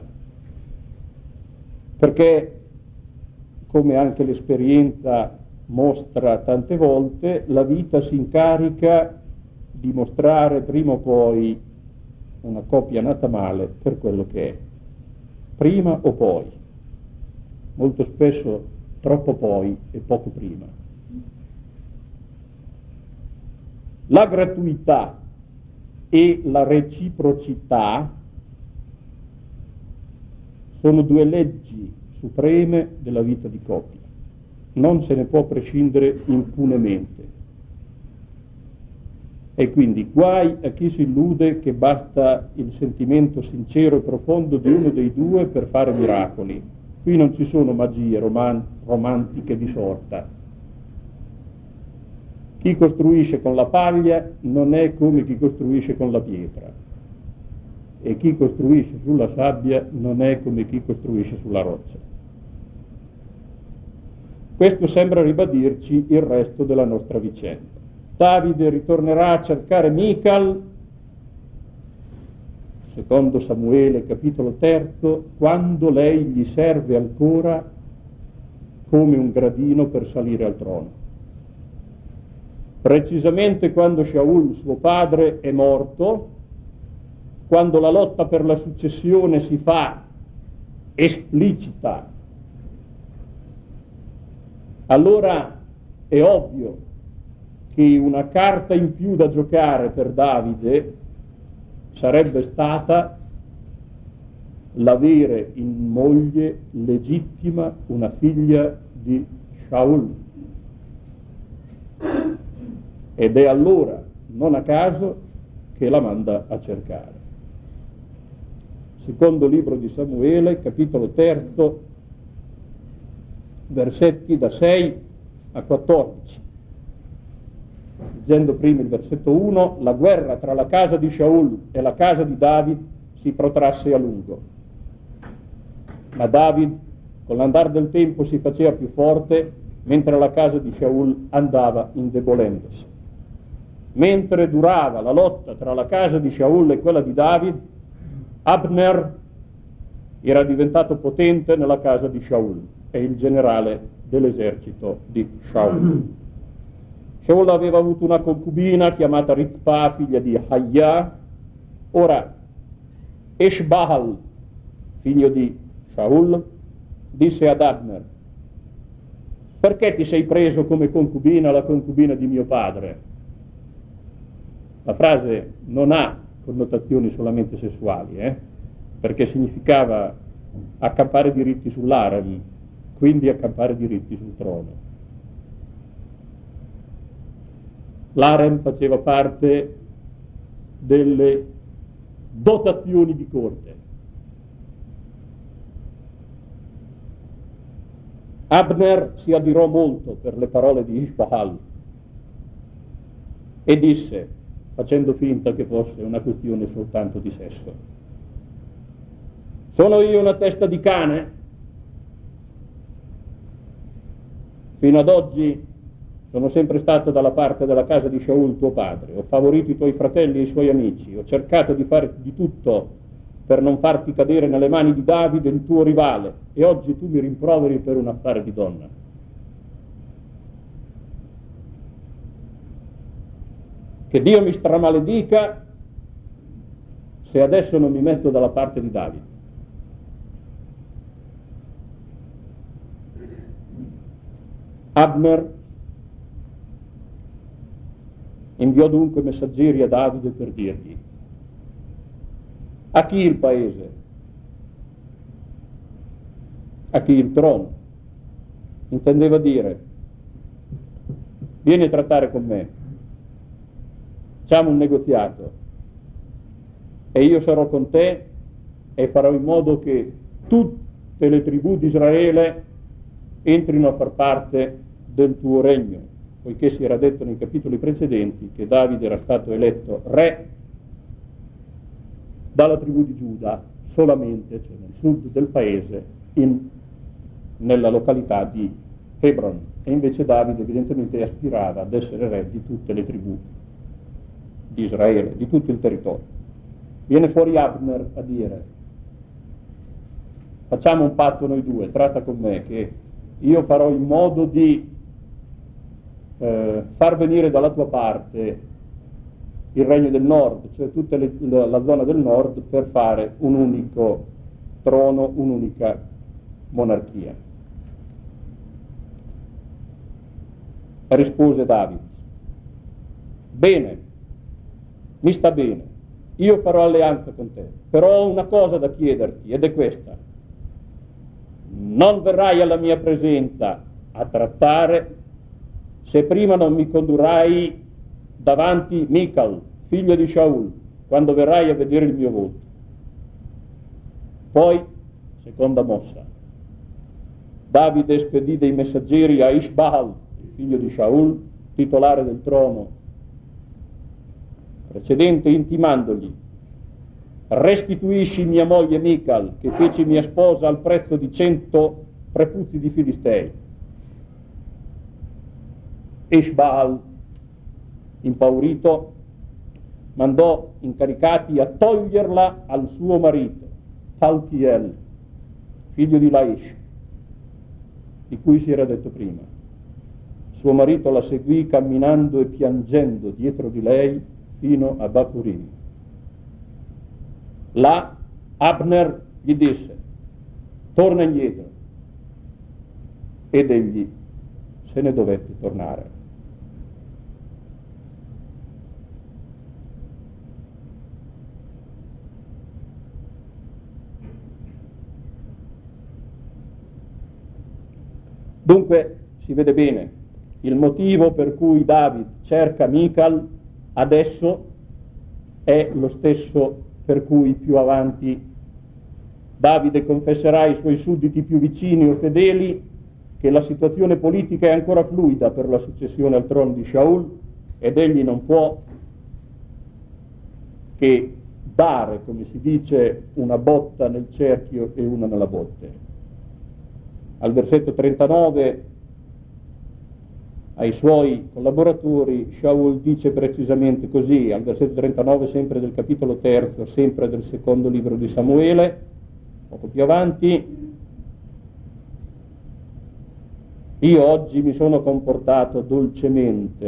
perché, come anche l'esperienza mostra tante volte, la vita si incarica di mostrare prima o poi una coppia nata male per quello che è, prima o poi, molto spesso troppo poi e poco prima. La gratuità e la reciprocità sono due leggi supreme della vita di coppia. Non se ne può prescindere impunemente. E quindi guai a chi si illude che basta il sentimento sincero e profondo di uno dei due per fare miracoli. Qui non ci sono magie romantiche di sorta. Chi costruisce con la paglia non è come chi costruisce con la pietra, e chi costruisce sulla sabbia non è come chi costruisce sulla roccia. Questo sembra ribadirci il resto della nostra vicenda. Davide ritornerà a cercare Michal, secondo Samuele capitolo 3, quando lei gli serve ancora come un gradino per salire al trono. precisamente quando Shaul, suo padre, è morto, quando la lotta per la successione si fa esplicita. Allora è ovvio che una carta in più da giocare per Davide sarebbe stata l'avere in moglie legittima una figlia di Shaul. Ed è allora, non a caso, che la manda a cercare. Secondo libro di Samuele, capitolo 3, versetti da 6 a 14. Leggendo prima il versetto 1, la guerra tra la casa di Shaul e la casa di David si protrasse a lungo. Ma David, con l'andar del tempo, si faceva più forte, mentre la casa di Shaul andava indebolendosi. Mentre durava la lotta tra la casa di Shaul e quella di David, Abner era diventato potente nella casa di Shaul, è il generale dell'esercito di Shaul. Shaul aveva avuto una concubina chiamata Rizpah, figlia di Hayah. Ora Eshbahal, figlio di Shaul, disse ad Abner: perché ti sei preso come concubina la concubina di mio padre? La frase non ha connotazioni solamente sessuali, perché significava accampare diritti sull'harem, quindi accampare diritti sul trono. L'harem faceva parte delle dotazioni di corte. Abner si adirò molto per le parole di Ishbahal e disse, facendo finta che fosse una questione soltanto di sesso: sono io una testa di cane? Fino ad oggi sono sempre stato dalla parte della casa di Shaul tuo padre, ho favorito i tuoi fratelli e i suoi amici, ho cercato di fare di tutto per non farti cadere nelle mani di Davide, il tuo rivale, e oggi tu mi rimproveri per un affare di donna. Che Dio mi stramaledica se adesso non mi metto dalla parte di Davide. Abner inviò dunque messaggeri a Davide per dirgli: a chi il paese? A chi il trono? Intendeva dire: vieni a trattare con me, facciamo un negoziato e io sarò con te e farò in modo che tutte le tribù di Israele entrino a far parte del tuo regno, poiché si era detto nei capitoli precedenti che Davide era stato eletto re dalla tribù di Giuda solamente, cioè nel sud del paese, nella località di Hebron, e invece Davide evidentemente aspirava ad essere re di tutte le tribù di Israele, di tutto il territorio. Viene fuori Abner a dire: facciamo un patto noi due, tratta con me che io farò in modo di far venire dalla tua parte il regno del nord, cioè tutta la zona del nord, per fare un unico trono, un'unica monarchia. Rispose Davide: bene, mi sta bene, io farò alleanza con te, però ho una cosa da chiederti, ed è questa: non verrai alla mia presenza a trattare se prima non mi condurrai davanti Michal, figlio di Shaul, quando verrai a vedere il mio volto. Poi, seconda mossa, Davide spedì dei messaggeri a Ishbahal, il figlio di Shaul, titolare del trono precedente, intimandogli: restituisci mia moglie Michal, che feci mia sposa al prezzo di 100 prepuzzi di Filistei. Ishbahal, impaurito, mandò incaricati a toglierla al suo marito, Paltiel, figlio di Laish, di cui si era detto prima: Suo marito la seguì camminando e piangendo dietro di lei fino a Bahurim. Là Abner gli disse: torna indietro. Ed egli se ne dovette tornare. Dunque si vede bene il motivo per cui David cerca Michal adesso è lo stesso per cui più avanti Davide confesserà ai suoi sudditi più vicini o fedeli che la situazione politica è ancora fluida per la successione al trono di Shaul ed egli non può che dare, come si dice, una botta nel cerchio e una nella botte. Al versetto 39 ai suoi collaboratori Shaul dice precisamente così, al versetto 39 sempre del capitolo 3, sempre del secondo libro di Samuele, poco più avanti: io oggi mi sono comportato dolcemente,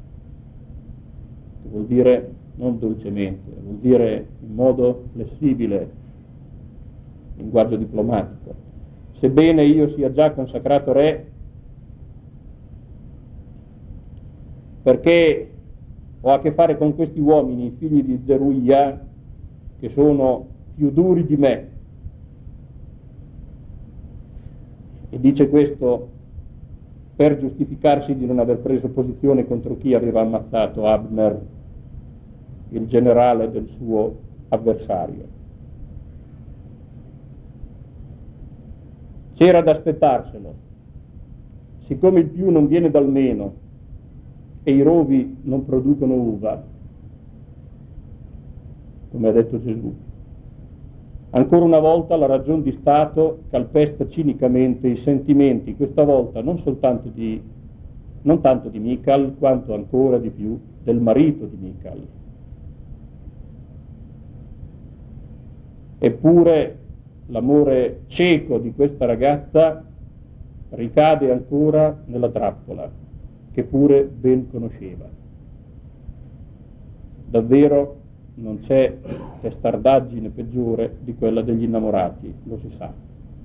che vuol dire non dolcemente, vuol dire in modo flessibile, linguaggio diplomatico. Sebbene io sia già consacrato re, perché ho a che fare con questi uomini, figli di Zeruia, che sono più duri di me. E dice questo per giustificarsi di non aver preso posizione contro chi aveva ammazzato Abner, il generale del suo avversario. C'era da aspettarselo, siccome il più non viene dal meno e i rovi non producono uva, come ha detto Gesù. Ancora una volta la ragion di Stato calpesta cinicamente i sentimenti, questa volta non tanto di Michal, quanto ancora di più del marito di Michal. Eppure l'amore cieco di questa ragazza ricade ancora nella trappola, che pure ben conosceva. Davvero non c'è testardaggine peggiore di quella degli innamorati, lo si sa.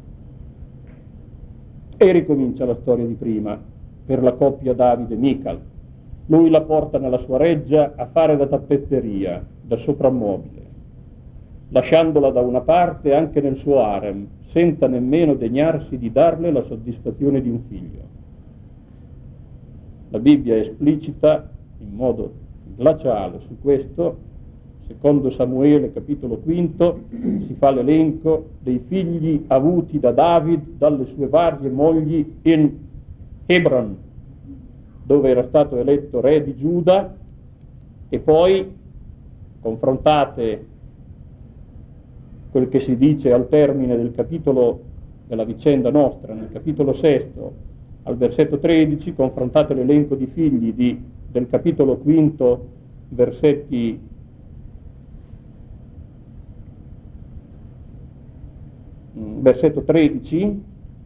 E ricomincia la storia di prima, per la coppia Davide-Michal. Lui la porta nella sua reggia a fare da tappezzeria, da soprammobile, lasciandola da una parte anche nel suo harem, senza nemmeno degnarsi di darle la soddisfazione di un figlio. La Bibbia è esplicita in modo glaciale su questo. Secondo Samuele capitolo 5 si fa l'elenco dei figli avuti da David dalle sue varie mogli in Hebron, dove era stato eletto re di Giuda, e poi confrontate quel che si dice al termine del capitolo della vicenda nostra, nel capitolo 6 al versetto 13, confrontate l'elenco di figli del capitolo 5 versetto 13,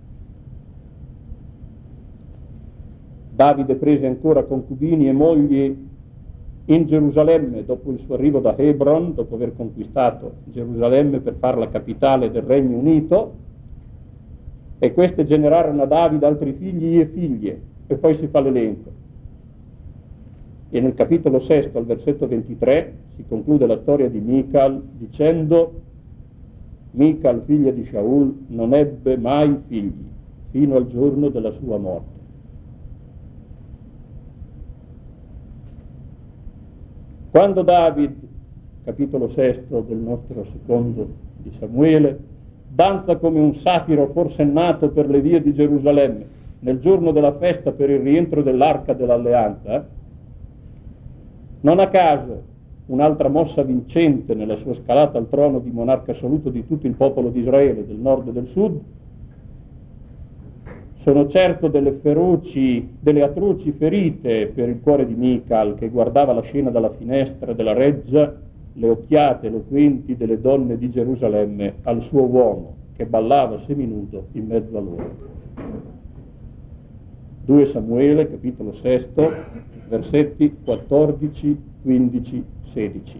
Davide prese ancora concubini e mogli in Gerusalemme dopo il suo arrivo da Hebron, dopo aver conquistato Gerusalemme per farla capitale del Regno Unito, e queste generarono a Davide altri figli e figlie, e poi si fa l'elenco. E nel capitolo 6 al versetto 23 si conclude la storia di Michal dicendo: Michal, figlia di Shaul, non ebbe mai figli fino al giorno della sua morte. Quando David, capitolo 6 del nostro secondo di Samuele, danza come un satiro forsennato per le vie di Gerusalemme nel giorno della festa per il rientro dell'Arca dell'Alleanza, non a caso un'altra mossa vincente nella sua scalata al trono di monarca assoluto di tutto il popolo di Israele, del nord e del sud. Sono certo delle atroci ferite per il cuore di Michal, che guardava la scena dalla finestra della reggia, le occhiate eloquenti delle donne di Gerusalemme al suo uomo che ballava seminudo in mezzo a loro. 2 Samuele, capitolo 6, versetti 14, 15, 16.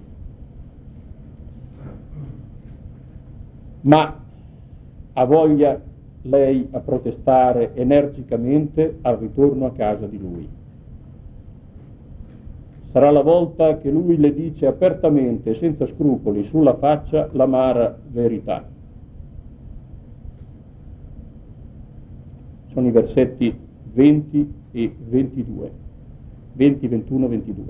Ma ha voglia lei a protestare energicamente al ritorno a casa di lui. Sarà la volta che lui le dice apertamente e senza scrupoli sulla faccia l'amara verità. Sono i versetti 20 e 22, 20, 21, 22.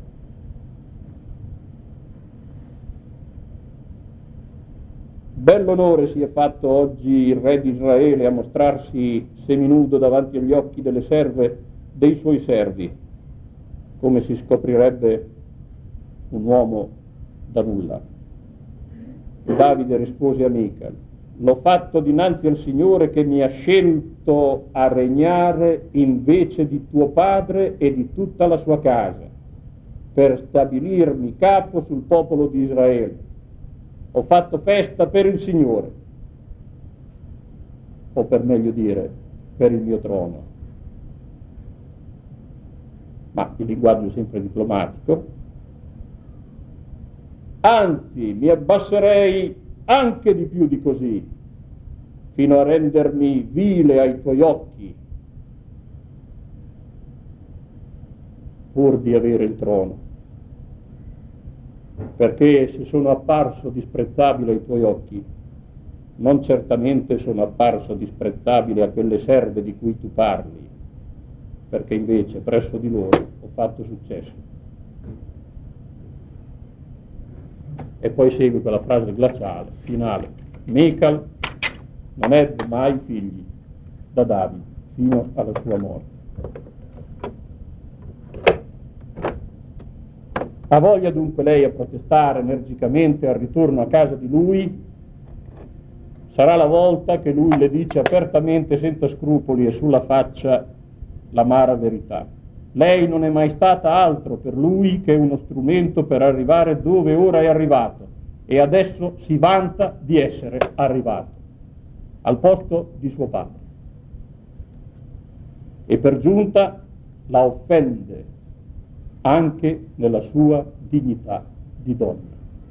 Bell'onore si è fatto oggi il re di Israele a mostrarsi seminudo davanti agli occhi delle serve dei suoi servi, come si scoprirebbe un uomo da nulla. E Davide rispose a Mical: l'ho fatto dinanzi al Signore che mi ha scelto a regnare invece di tuo padre e di tutta la sua casa, per stabilirmi capo sul popolo di Israele. Ho fatto festa per il Signore, o per meglio dire, per il mio trono. Ma il linguaggio è sempre diplomatico. Anzi, mi abbasserei anche di più di così, fino a rendermi vile ai tuoi occhi, pur di avere il trono. Perché se sono apparso disprezzabile ai tuoi occhi, non certamente sono apparso disprezzabile a quelle serve di cui tu parli, perché invece presso di loro ho fatto successo. E poi segue quella frase glaciale, finale: Mical non ebbe mai figli da Davide fino alla sua morte. Ha voglia dunque lei a protestare energicamente al ritorno a casa di lui? Sarà la volta che lui le dice apertamente, senza scrupoli e sulla faccia, l'amara verità. Lei non è mai stata altro per lui che uno strumento per arrivare dove ora è arrivato, e adesso si vanta di essere arrivato, al posto di suo padre. E per giunta la offende anche nella sua dignità di donna.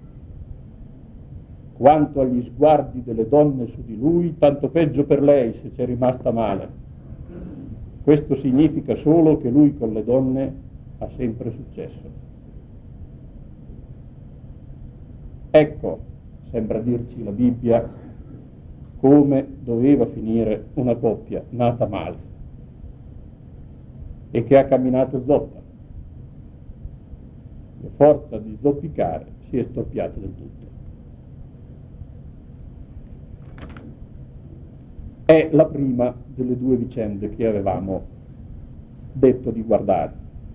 Quanto agli sguardi delle donne su di lui, tanto peggio per lei se c'è rimasta male. Questo significa solo che lui con le donne ha sempre successo. Ecco, sembra dirci la Bibbia, come doveva finire una coppia nata male e che ha camminato zoppa. A forza di zoppicare si è storpiato del tutto. È la prima delle 2 vicende che avevamo detto di guardare.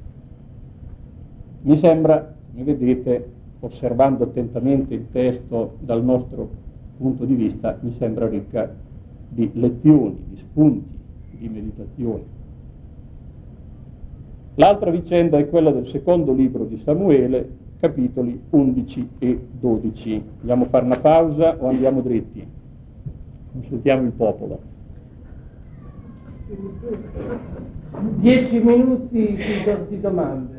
Mi sembra, come vedete, osservando attentamente il testo dal nostro punto di vista, mi sembra ricca di lezioni, di spunti, di meditazioni. L'altra vicenda è quella del secondo libro di Samuele, capitoli 11 e 12. Vogliamo fare una pausa o andiamo dritti? Consultiamo il popolo. 10 minuti di domande.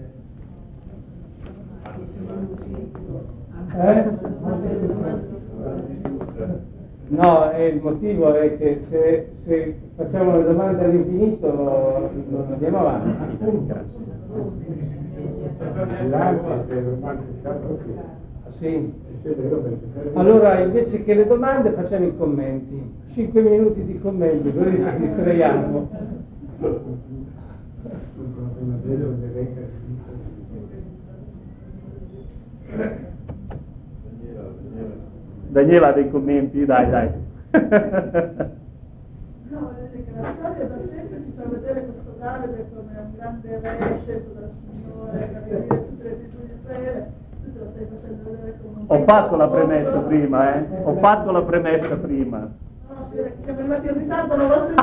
No, il motivo è che se facciamo le domande all'infinito non andiamo avanti. Sì. Allora invece che le domande facciamo i commenti. 5 minuti di commenti, così ci distraiamo. Daniela ha dei commenti, dai. No, vedete che la storia da sempre ci fa vedere questo Davide come un grande re scelto dal Signore, che deve dire tutte le tribù di Israele, tu te lo stai facendo vedere come un... Ho fatto la premessa prima, Ho fatto la premessa prima. No, si vede che siamo arrivati in ritardo, non l'ho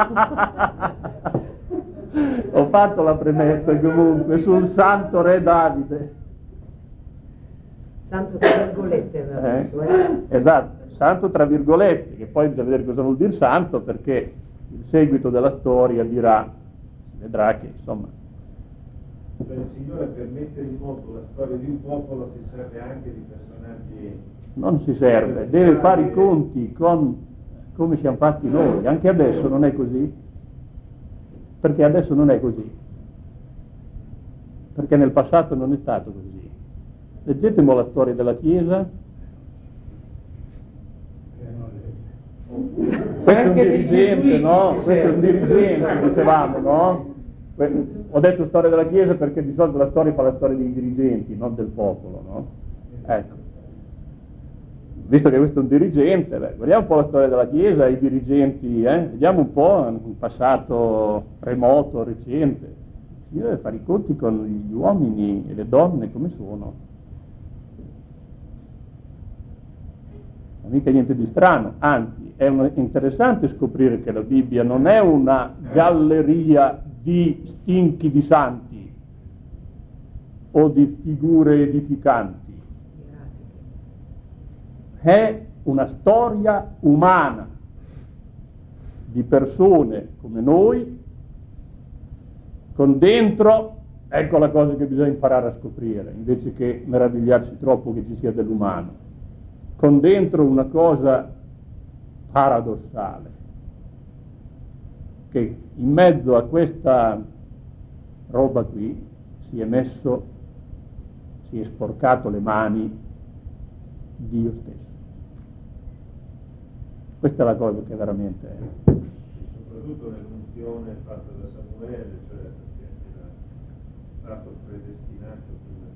sentito. Ho fatto la premessa comunque sul santo re Davide. Santo tra virgolette adesso, Esatto, santo tra virgolette, che poi bisogna vedere cosa vuol dire santo, perché il seguito della storia dirà si vedrà che insomma Cioè il Signore per mettere in moto la storia di un popolo si serve anche di personaggi. non si serve, deve fare i conti con come siamo fatti noi. Anche adesso non è così, perché adesso non è così, perché nel passato non è stato così. Leggete la storia della Chiesa. Questo è un dirigente, no? Questo è un dirigente, dicevamo, no? Ho detto storia della Chiesa perché di solito la storia fa la storia dei dirigenti, non del popolo, no? Ecco. Visto che questo è un dirigente, guardiamo un po' la storia della Chiesa, i dirigenti, vediamo un po' un passato remoto, recente. Si deve fare i conti con gli uomini e le donne come sono. Non è mica niente di strano, anzi è interessante scoprire che la Bibbia non è una galleria di stinchi di santi o di figure edificanti. È una storia umana di persone come noi, con dentro, ecco la cosa che bisogna imparare a scoprire, invece che meravigliarsi troppo che ci sia dell'umano, con dentro una cosa paradossale, che in mezzo a questa roba qui si è sporcato le mani Dio stesso. Questa è la cosa che veramente è. Soprattutto nell'unzione fatta da Samuele, cioè perché era stato predestinato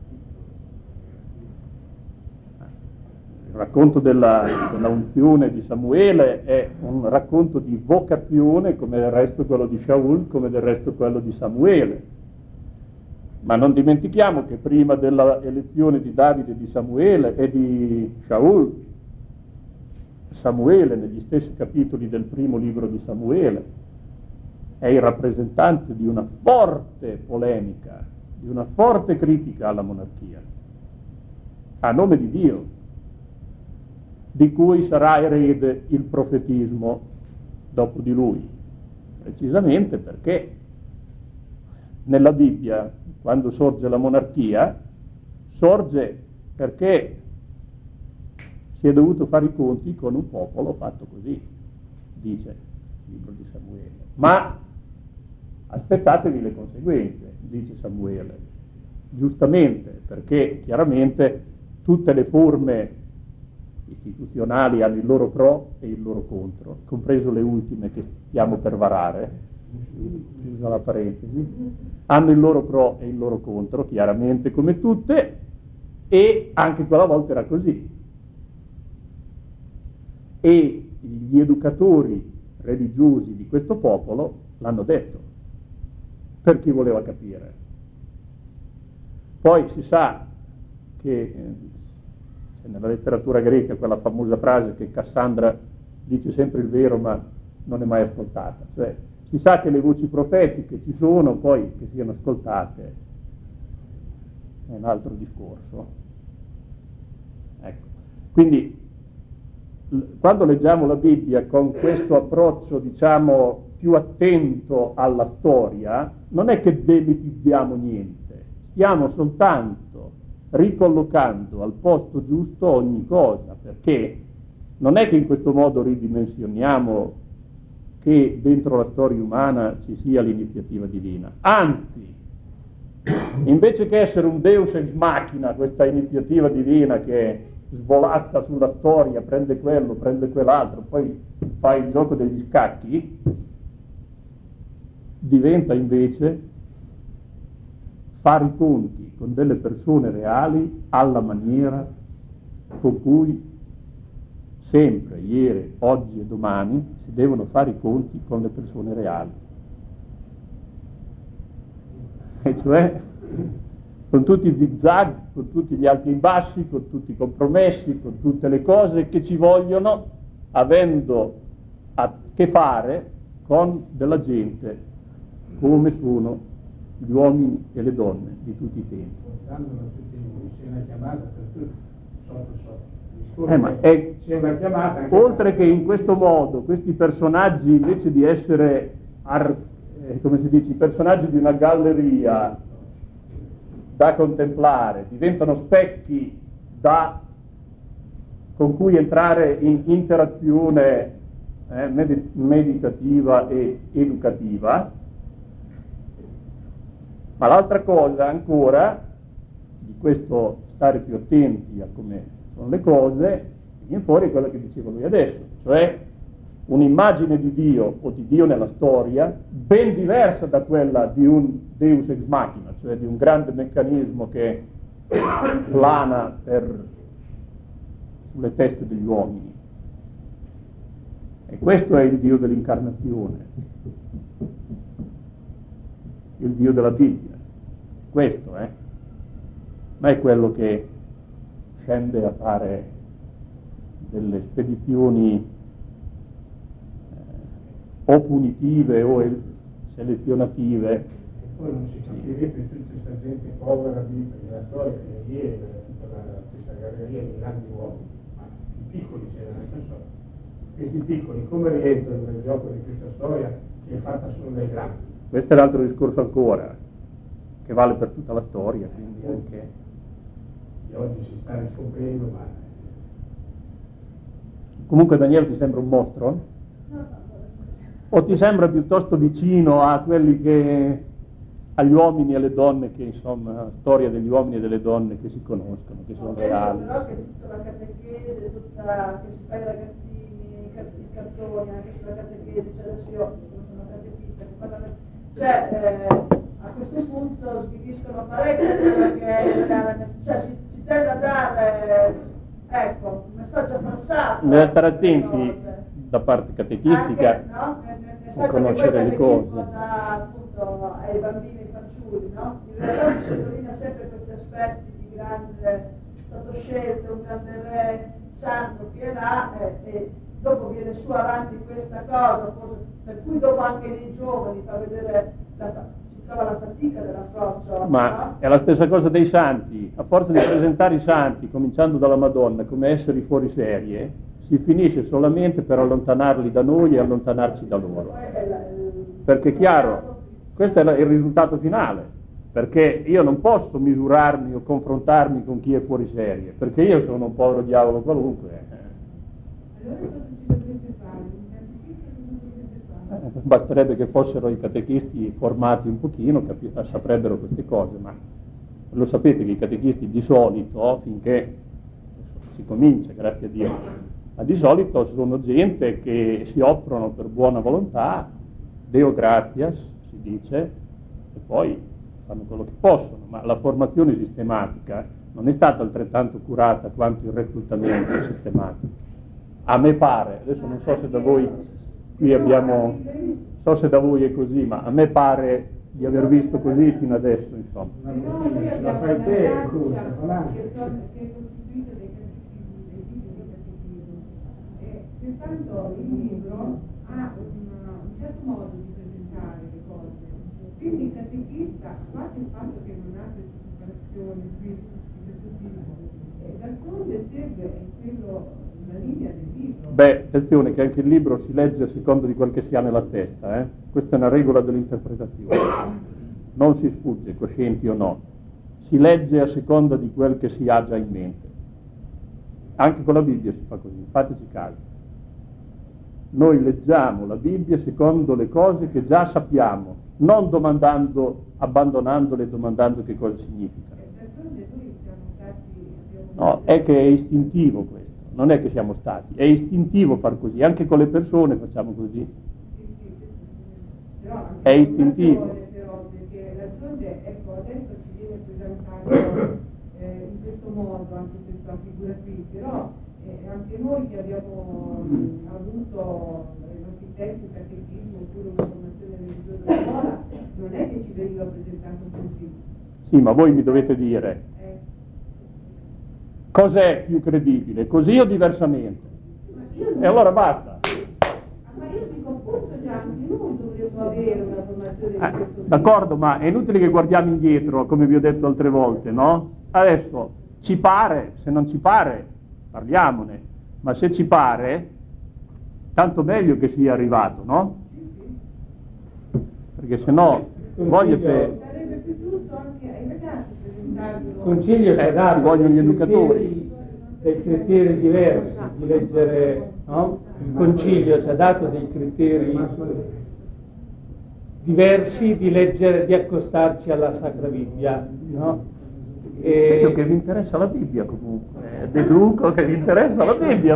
Il racconto della unzione di Samuele è un racconto di vocazione, come del resto quello di Shaul, come del resto quello di Samuele. Ma non dimentichiamo che prima della elezione di Davide, di Samuele e di Shaul, Samuele, negli stessi capitoli del primo libro di Samuele, è il rappresentante di una forte polemica, di una forte critica alla monarchia, a nome di Dio, di cui sarà erede il profetismo dopo di lui, precisamente perché nella Bibbia, quando sorge la monarchia, sorge perché si è dovuto fare i conti con un popolo fatto così, dice il libro di Samuele. Ma aspettatevi le conseguenze, dice Samuele, giustamente, perché chiaramente tutte le forme istituzionali hanno il loro pro e il loro contro, compreso le ultime che stiamo per varare, chiusa la parentesi, hanno il loro pro e il loro contro, chiaramente come tutte, e anche quella volta era così. E gli educatori religiosi di questo popolo l'hanno detto, per chi voleva capire. Poi si sa che nella letteratura greca quella famosa frase che Cassandra dice sempre il vero ma non è mai ascoltata, cioè si sa che le voci profetiche ci sono, poi che siano ascoltate è un altro discorso. Ecco, quindi quando leggiamo la Bibbia con questo approccio, diciamo, più attento alla storia, non è che demitizziamo niente, stiamo soltanto ricollocando al posto giusto ogni cosa, perché non è che in questo modo ridimensioniamo che dentro la storia umana ci sia l'iniziativa divina, anzi, invece che essere un deus ex machina, questa iniziativa divina che svolazza sulla storia, prende quello, prende quell'altro, poi fa il gioco degli scacchi, diventa invece fare i conti con delle persone reali alla maniera con cui sempre, ieri, oggi e domani si devono fare i conti con le persone reali, e cioè con tutti i zigzag, con tutti gli alti e bassi, con tutti i compromessi, con tutte le cose che ci vogliono, avendo a che fare con della gente come sono gli uomini e le donne di tutti i tempi. Oltre che in questo modo questi personaggi, invece di essere come si dice, i personaggi di una galleria da contemplare diventano specchi con cui entrare in interazione meditativa e educativa. Ma l'altra cosa ancora, di questo stare più attenti a come sono le cose, viene fuori quello che diceva lui adesso, cioè un'immagine di Dio o di Dio nella storia ben diversa da quella di un Deus ex machina, cioè di un grande meccanismo che plana sulle teste degli uomini. E questo è il Dio dell'incarnazione, il Dio della Bibbia. Questo ma è quello che scende a fare delle spedizioni o punitive o selezionative. E poi non si capirebbe tutta questa gente povera della storia che ieri questa galleria di grandi uomini, ma i piccoli c'erano anche solo. Questi piccoli come rientrano nel gioco di questa storia che è fatta solo dai grandi? Questo è l'altro discorso ancora, che vale per tutta la storia, quindi anche... E oggi si sta riscoprendo, ma... Comunque Daniele ti sembra un mostro? O ti sembra piuttosto vicino a quelli che... agli uomini e alle donne che, insomma, la storia degli uomini e delle donne che si conoscono, che sono reali? Però che tutta la catechesi, che si fa i ragazzini, i cartoni, anche sulla catechesi, cioè adesso io sono catechista, che parla... Cioè, a questo punto sviliscono parecchio perché cioè, si tende a dare un messaggio falsato. Bisogna stare attenti da parte catechistica anche, a conoscere le cose. Da, appunto, ai bambini e ai fanciulli, no? In realtà si sottolinea sempre questi aspetti di grande, è stato scelto un grande re santo che là e dopo viene su avanti questa cosa, per cui dopo anche nei giovani fa vedere si trova la fatica dell'approccio. Ma no? è la stessa cosa dei santi, a forza di presentare i santi, cominciando dalla Madonna, come esseri fuori serie, si finisce solamente per allontanarli da noi e allontanarci da loro. Perché è chiaro, questo è il risultato finale, perché io non posso misurarmi o confrontarmi con chi è fuori serie, perché io sono un povero diavolo qualunque. Allora cosa ci dovrebbe fare? Basterebbe che fossero i catechisti formati un pochino, saprebbero queste cose, ma lo sapete che i catechisti di solito, finché si comincia, grazie a Dio, ma di solito sono gente che si offrono per buona volontà, Deo gratias, si dice, e poi fanno quello che possono, ma la formazione sistematica non è stata altrettanto curata quanto il reclutamento sistematico. A me pare, adesso non so se da voi qui abbiamo, so se da voi è così, ma a me pare di aver visto così fino adesso, insomma. La fai te, scusa, che è costituito dai catechismi, dai libri di catechismo. Pertanto il libro ha un certo modo di presentare le cose. Quindi il catechista, a parte il fatto che non ha queste separazioni qui di questo tipo, d'altronde segue la linea del libro. Beh, attenzione che anche il libro si legge a seconda di quel che si ha nella testa, Questa è una regola dell'interpretazione. Non si sfugge, coscienti o no. Si legge a seconda di quel che si ha già in mente. Anche con la Bibbia si fa così, fateci caso. Noi leggiamo la Bibbia secondo le cose che già sappiamo, non abbandonandole e domandando che cosa significa. No, è che è istintivo questo. Non è che siamo stati, è istintivo far così, anche con le persone facciamo così. È istintivo. Perché d'altronde, ecco, adesso ci viene presentato in questo modo, anche questa figura qui, però anche noi che abbiamo avuto i nostri testi, il catechismo, oppure una formazione religiosa da scuola, non è che ci veniva presentato così. Sì, ma voi mi dovete dire, cos'è più credibile, così o diversamente? E allora basta. Ma io dico appunto già, anche noi dovremmo avere una formazione di questo tipo. D'accordo, ma è inutile che guardiamo indietro, come vi ho detto altre volte, no? Adesso ci pare, se non ci pare, parliamone, ma se ci pare, tanto meglio che sia arrivato, no? Perché perché sennò Sarebbe più giusto anche ai ragazzi presentarlo. Concilio si è dato ci vogliono gli educatori. dei criteri diversi di leggere, no? Il Concilio ci ha dato dei criteri diversi di leggere, di accostarci alla Sacra Bibbia, no? Vedo che vi interessa la Bibbia comunque, deduco che vi interessa la Bibbia.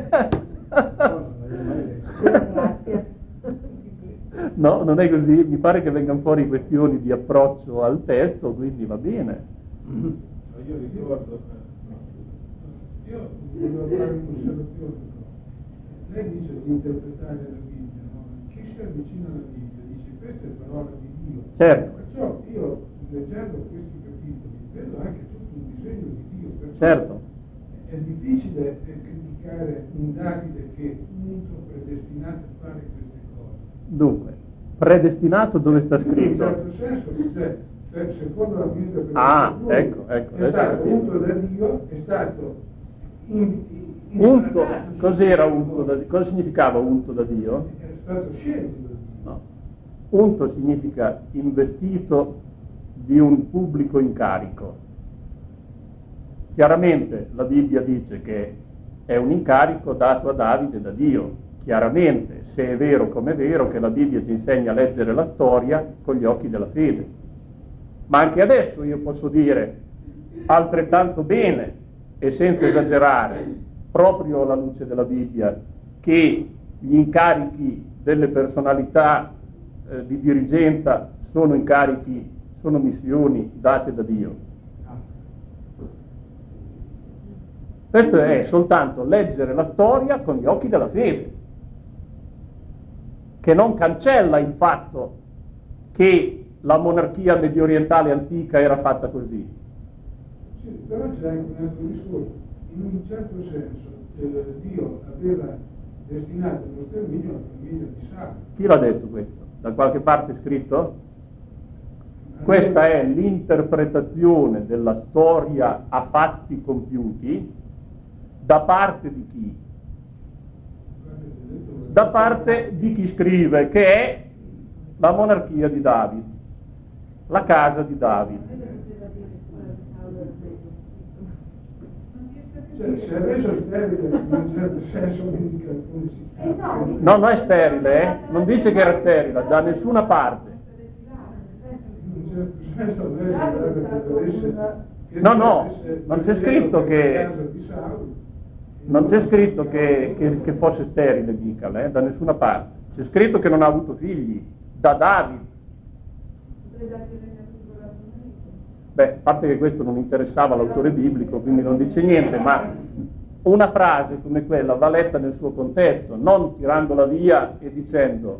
Grazie. No, non è così, mi pare che vengano fuori questioni di approccio al testo, quindi va bene. Io ricordo, io volevo fare un'osservazione. Lei dice di interpretare la Bibbia, no? Chi si avvicina alla Bibbia dice questa è parola di Dio. Certo. Perciò io, leggendo questi capitoli, vedo anche tutto un disegno di Dio. Perciò Certo. è difficile criticare un Davide che appunto predestinato a fare queste cose. Dunque, predestinato dove sta In un scritto? certo senso, cioè, secondo la mia interpretazione, Ah, ecco, è adesso stato capisco. unto da Dio, è stato Unto, cos'era unto da Dio? Cosa significava unto da Dio? È stato scelto da Dio. No. Unto significa investito di un pubblico incarico. Chiaramente la Bibbia dice che è un incarico dato a Davide da Dio. Chiaramente, se è vero come è vero che la Bibbia ci insegna a leggere la storia con gli occhi della fede. Ma anche adesso io posso dire altrettanto bene e senza esagerare, proprio alla luce della Bibbia, che gli incarichi delle personalità di dirigenza sono incarichi, sono missioni date da Dio. Questo è soltanto leggere la storia con gli occhi della fede, che non cancella il fatto che la monarchia mediorientale antica era fatta così. Sì, però c'è anche un altro discorso. In un certo senso Dio aveva destinato lo sterminio alla famiglia di Sara. Chi l'ha detto questo? Da qualche parte è scritto? Questa è l'interpretazione della storia a fatti compiuti da parte di chi? Da parte di chi scrive, che è la monarchia di Davide, la casa di Davide. Cioè, si è reso sterile in un certo senso indica come si No, non è sterile, non dice che era sterile, da nessuna parte. in un certo senso lei dovrebbe che No, no, dovesse- non c'è scritto che- la casa di Saul. Non c'è scritto che fosse sterile Michal, da nessuna parte. C'è scritto che non ha avuto figli, da Davide. Beh, a parte che questo non interessava l'autore biblico, quindi non dice niente, ma una frase come quella va letta nel suo contesto, non tirandola via e dicendo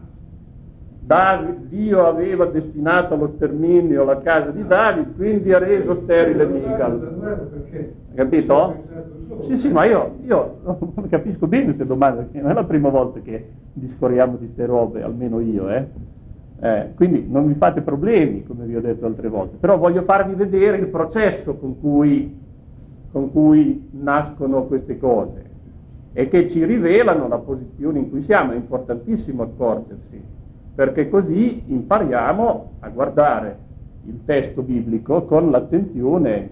Dio aveva destinato allo sterminio la casa di Davide, quindi ha reso sterile Michal. Capito? Sì, ma io capisco bene queste domande, perché non è la prima volta che discorriamo di ste robe, almeno io, quindi non vi fate problemi, come vi ho detto altre volte, però voglio farvi vedere il processo con cui nascono queste cose e che ci rivelano la posizione in cui siamo. È importantissimo accorgersi, perché così impariamo a guardare il testo biblico con l'attenzione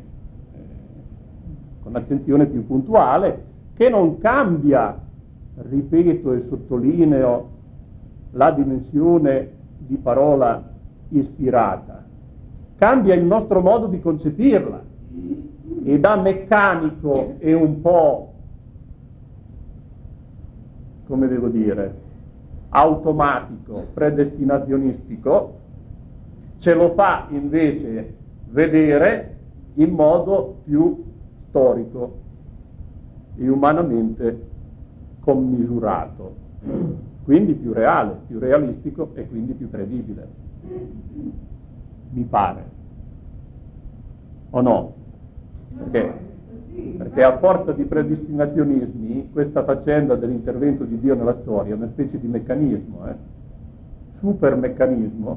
più puntuale, che non cambia, ripeto e sottolineo, la dimensione di parola ispirata, cambia il nostro modo di concepirla e da meccanico e un po', come devo dire, automatico, predestinazionistico, ce lo fa invece vedere in modo più storico e umanamente commisurato, quindi più reale, più realistico e quindi più credibile, mi pare, o no? Perché a forza di predestinazionismi questa faccenda dell'intervento di Dio nella storia è una specie di meccanismo, super meccanismo.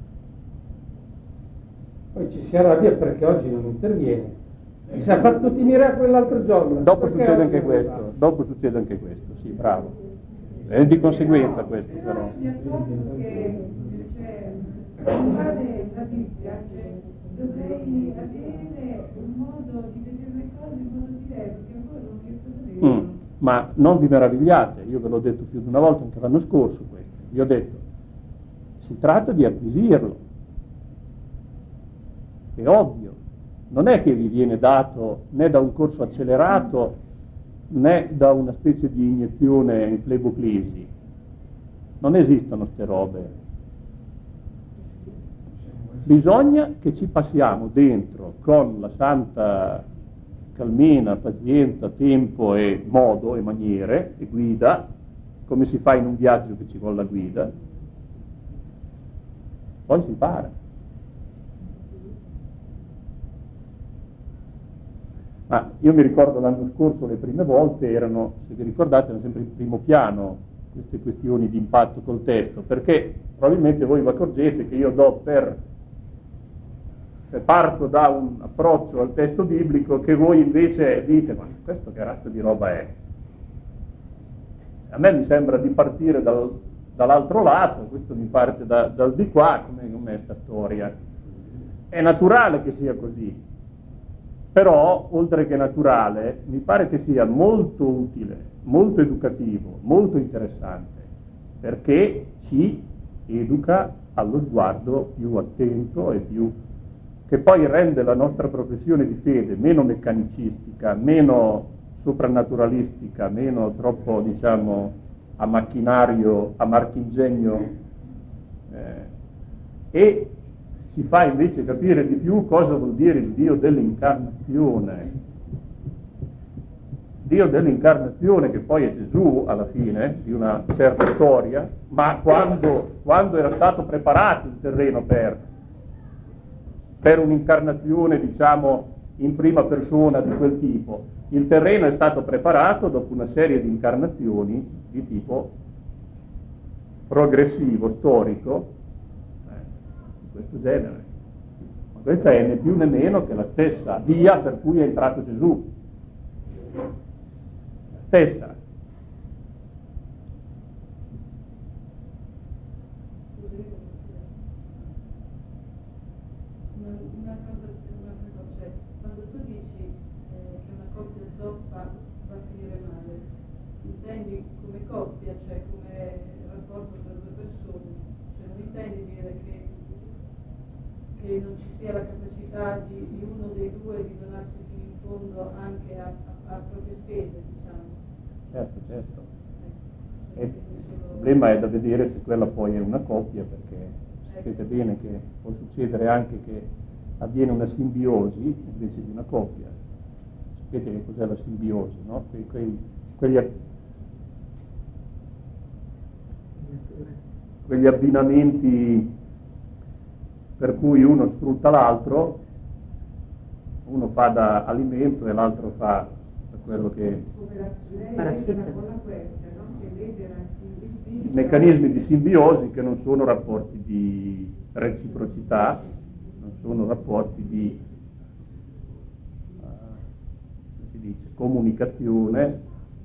Poi ci si arrabbia perché oggi non interviene. Si è fatto tutti i miracoli l'altro giorno. Dopo Perché succede oggi anche non questo, dopo succede anche questo, sì, bravo. È di conseguenza questo però. Mi accorgo che c'è trovare la Bibbia, cioè, dovrei avere un modo di vedere le cose in modo diverso, che ancora non riesco a vedere. Ma non vi meravigliate, io ve l'ho detto più di una volta anche l'anno scorso questo, vi ho detto, si tratta di acquisirlo, è ovvio, non è che vi viene dato né da un corso accelerato né da una specie di iniezione in fleboclisi, non esistono ste robe, bisogna che ci passiamo dentro con la santa calmina, pazienza, tempo e modo e maniere e guida, come si fa in un viaggio che ci vuole la guida, poi si impara. Ma io mi ricordo l'anno scorso le prime volte erano, se vi ricordate, erano sempre in primo piano queste questioni di impatto col testo, perché probabilmente voi vi accorgete che io parto da un approccio al testo biblico che voi invece dite, ma questo che razza di roba è? A me mi sembra di partire dall'altro lato, questo mi parte dal di qua, com'è sta storia? È naturale che sia così. Però, oltre che naturale, mi pare che sia molto utile, molto educativo, molto interessante, perché ci educa allo sguardo più attento e che poi rende la nostra professione di fede meno meccanicistica, meno soprannaturalistica, meno troppo, diciamo, a macchinario, a marchingegno, e ci fa invece capire di più cosa vuol dire il Dio dell'incarnazione. Dio dell'incarnazione, che poi è Gesù alla fine di una certa storia, ma quando era stato preparato il terreno per un'incarnazione, diciamo, in prima persona di quel tipo. Il terreno è stato preparato dopo una serie di incarnazioni di tipo progressivo, storico, questo genere, ma questa è né più né meno che la stessa via per cui è entrato Gesù, la stessa. Un'altra cosa, cioè, quando tu dici che una coppia zoppa va a finire male, intendi come coppia, cioè come rapporto tra due persone, cioè non intendi dire che non ci sia la capacità di uno dei due di donarsi fino in fondo anche a proprie spese, diciamo. Certo. E il problema è da vedere se quella poi è una coppia, perché sapete bene che può succedere anche che avviene una simbiosi invece di una coppia. Sapete che cos'è la simbiosi, no? Quegli abbinamenti per cui uno sfrutta l'altro, uno fa da alimento e l'altro fa da quello che... Meccanismi di simbiosi che non sono rapporti di reciprocità, non sono rapporti di come si dice, comunicazione.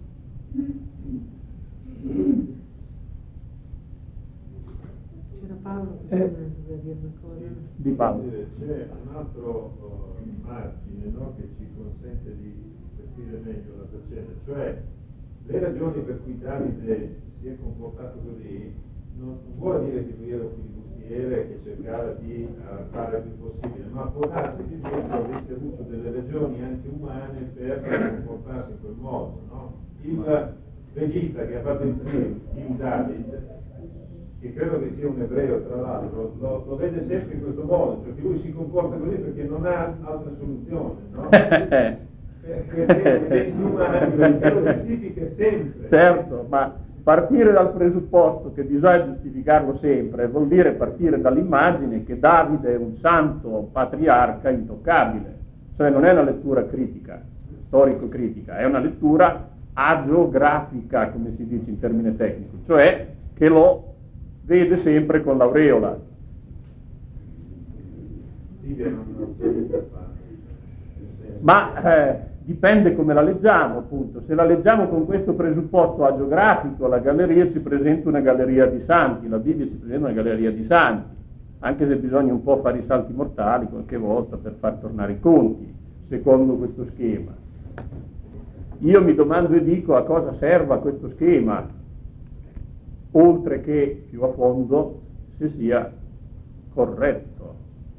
C'era Paolo che doveva dire una cosa. Di Paolo. C'è un altro margine, no, che ci consente di capire meglio la faccenda, cioè le ragioni per cui Davide si è comportato così non vuol dire che lui era un filibustiere che cercava di fare il più possibile, ma può darsi che Dio avesse avuto delle ragioni anche umane per comportarsi in quel modo, no? Il regista che ha fatto il film, King David, che credo che sia un ebreo tra l'altro, lo vede sempre in questo modo, cioè che lui si comporta così perché non ha altra soluzione, no? Perché è umano, lo giustifica sempre. Certo, ma partire dal presupposto che bisogna giustificarlo sempre vuol dire partire dall'immagine che Davide è un santo patriarca intoccabile, cioè non è una lettura critica, storico-critica, è una lettura agiografica, come si dice in termine tecnico, cioè che lo vede sempre con l'aureola. Ma dipende come la leggiamo, appunto. Se la leggiamo con questo presupposto agiografico, la galleria ci presenta una galleria di santi, la Bibbia ci presenta una galleria di santi. anche se bisogna un po' fare i salti mortali qualche volta per far tornare i conti, secondo questo schema. Io mi domando e dico a cosa serva questo schema, oltre che più a fondo se sia corretto.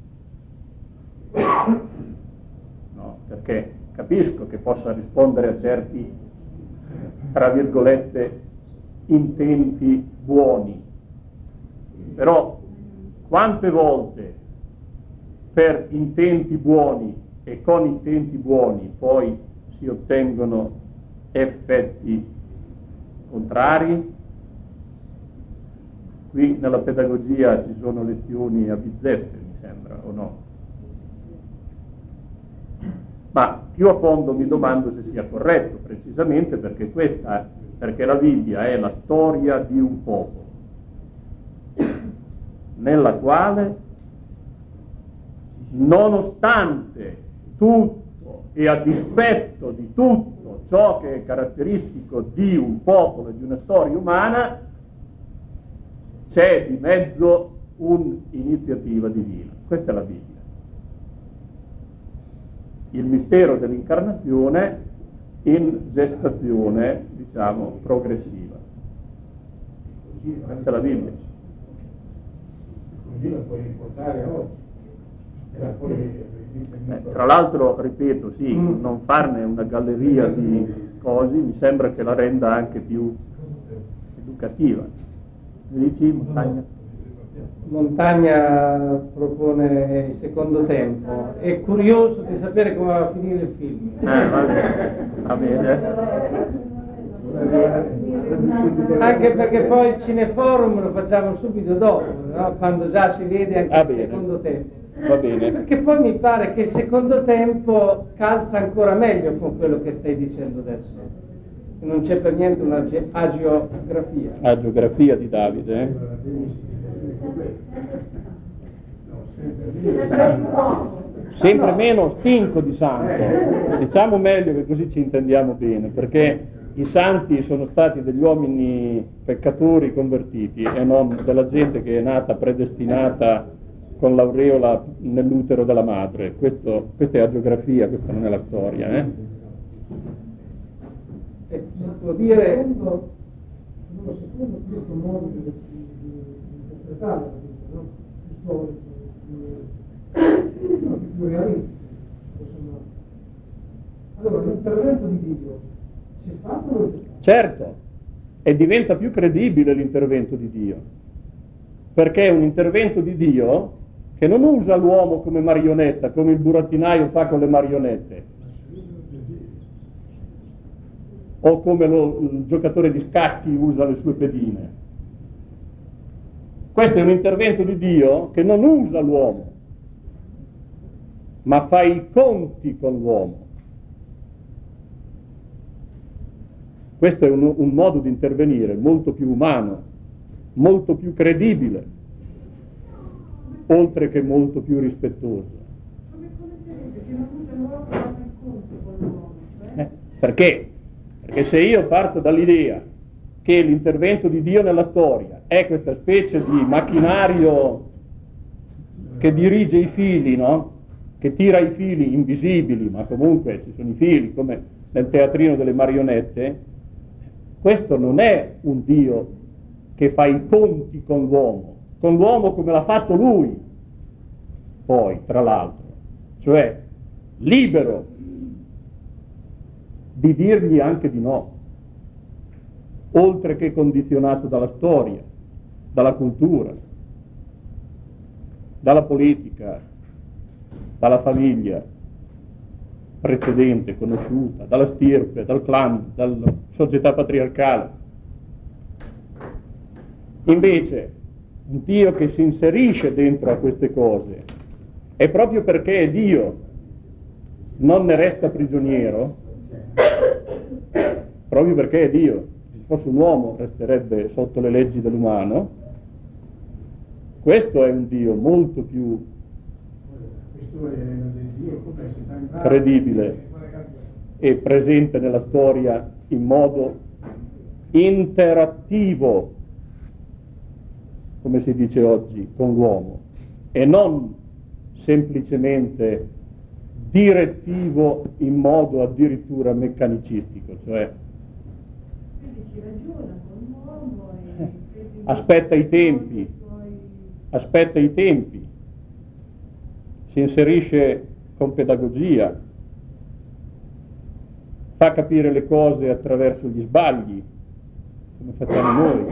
No, perché capisco che possa rispondere a certi, tra virgolette, intenti buoni, però quante volte per intenti buoni e con intenti buoni poi si ottengono effetti contrari? Qui nella pedagogia ci sono lezioni a bizzeffe, mi sembra, o no? Ma più a fondo mi domando se sia corretto, precisamente perché la Bibbia è la storia di un popolo, nella quale, nonostante tutto e a dispetto di tutto ciò che è caratteristico di un popolo e di una storia umana, c'è di mezzo un'iniziativa divina. Questa è la Bibbia. Il mistero dell'incarnazione in gestazione, diciamo, progressiva. Questa è la Bibbia. Così la puoi riportare oggi. Tra l'altro, ripeto, sì, non farne una galleria di cose mi sembra che la renda anche più educativa. Mi dici, Montagna? Montagna propone il secondo tempo. È curioso di sapere come va a finire il film. Va bene. Anche perché poi il cineforum lo facciamo subito dopo, no? Quando già si vede anche il secondo tempo. Va bene. Perché poi mi pare che il secondo tempo calza ancora meglio con quello che stai dicendo adesso. Non c'è per niente una agiografia. Agiografia di Davide, Sempre meno stinco di santo. Diciamo meglio che così ci intendiamo bene, perché i santi sono stati degli uomini peccatori convertiti e non della gente che è nata predestinata con l'aureola nell'utero della madre. Questa è agiografia, questa non è la storia. Si può dire... Secondo questo modo di interpretare la vita, no? Più storico, più realistico. Allora, l'intervento di Dio c'è stato o non c'è stato? Certo, e diventa più credibile l'intervento di Dio, perché è un intervento di Dio che non usa l'uomo come marionetta, come il burattinaio fa con le marionette, o come il giocatore di scacchi usa le sue pedine. Questo è un intervento di Dio che non usa l'uomo, ma fa i conti con l'uomo. Questo è un modo di intervenire molto più umano, molto più credibile, oltre che molto più rispettoso. Perché? Perché se io parto dall'idea che l'intervento di Dio nella storia è questa specie di macchinario che dirige i fili, no? Che tira i fili invisibili, ma comunque ci sono i fili, come nel teatrino delle marionette, questo non è un Dio che fa i conti con l'uomo come l'ha fatto lui, poi, tra l'altro, cioè libero di dirgli anche di no, oltre che condizionato dalla storia, dalla cultura, dalla politica, dalla famiglia precedente, conosciuta, dalla stirpe, dal clan, dalla società patriarcale. Invece, un Dio che si inserisce dentro a queste cose, è proprio perché è Dio, non ne resta prigioniero, proprio perché è Dio. Se fosse un uomo resterebbe sotto le leggi dell'umano. Questo è un Dio molto più credibile e presente nella storia in modo interattivo, come si dice oggi, con l'uomo. e non semplicemente direttivo in modo addirittura meccanicistico, cioè Quindi ci ragiona con l'uomo e aspetta i tempi, si inserisce con pedagogia, fa capire le cose attraverso gli sbagli, come facciamo noi.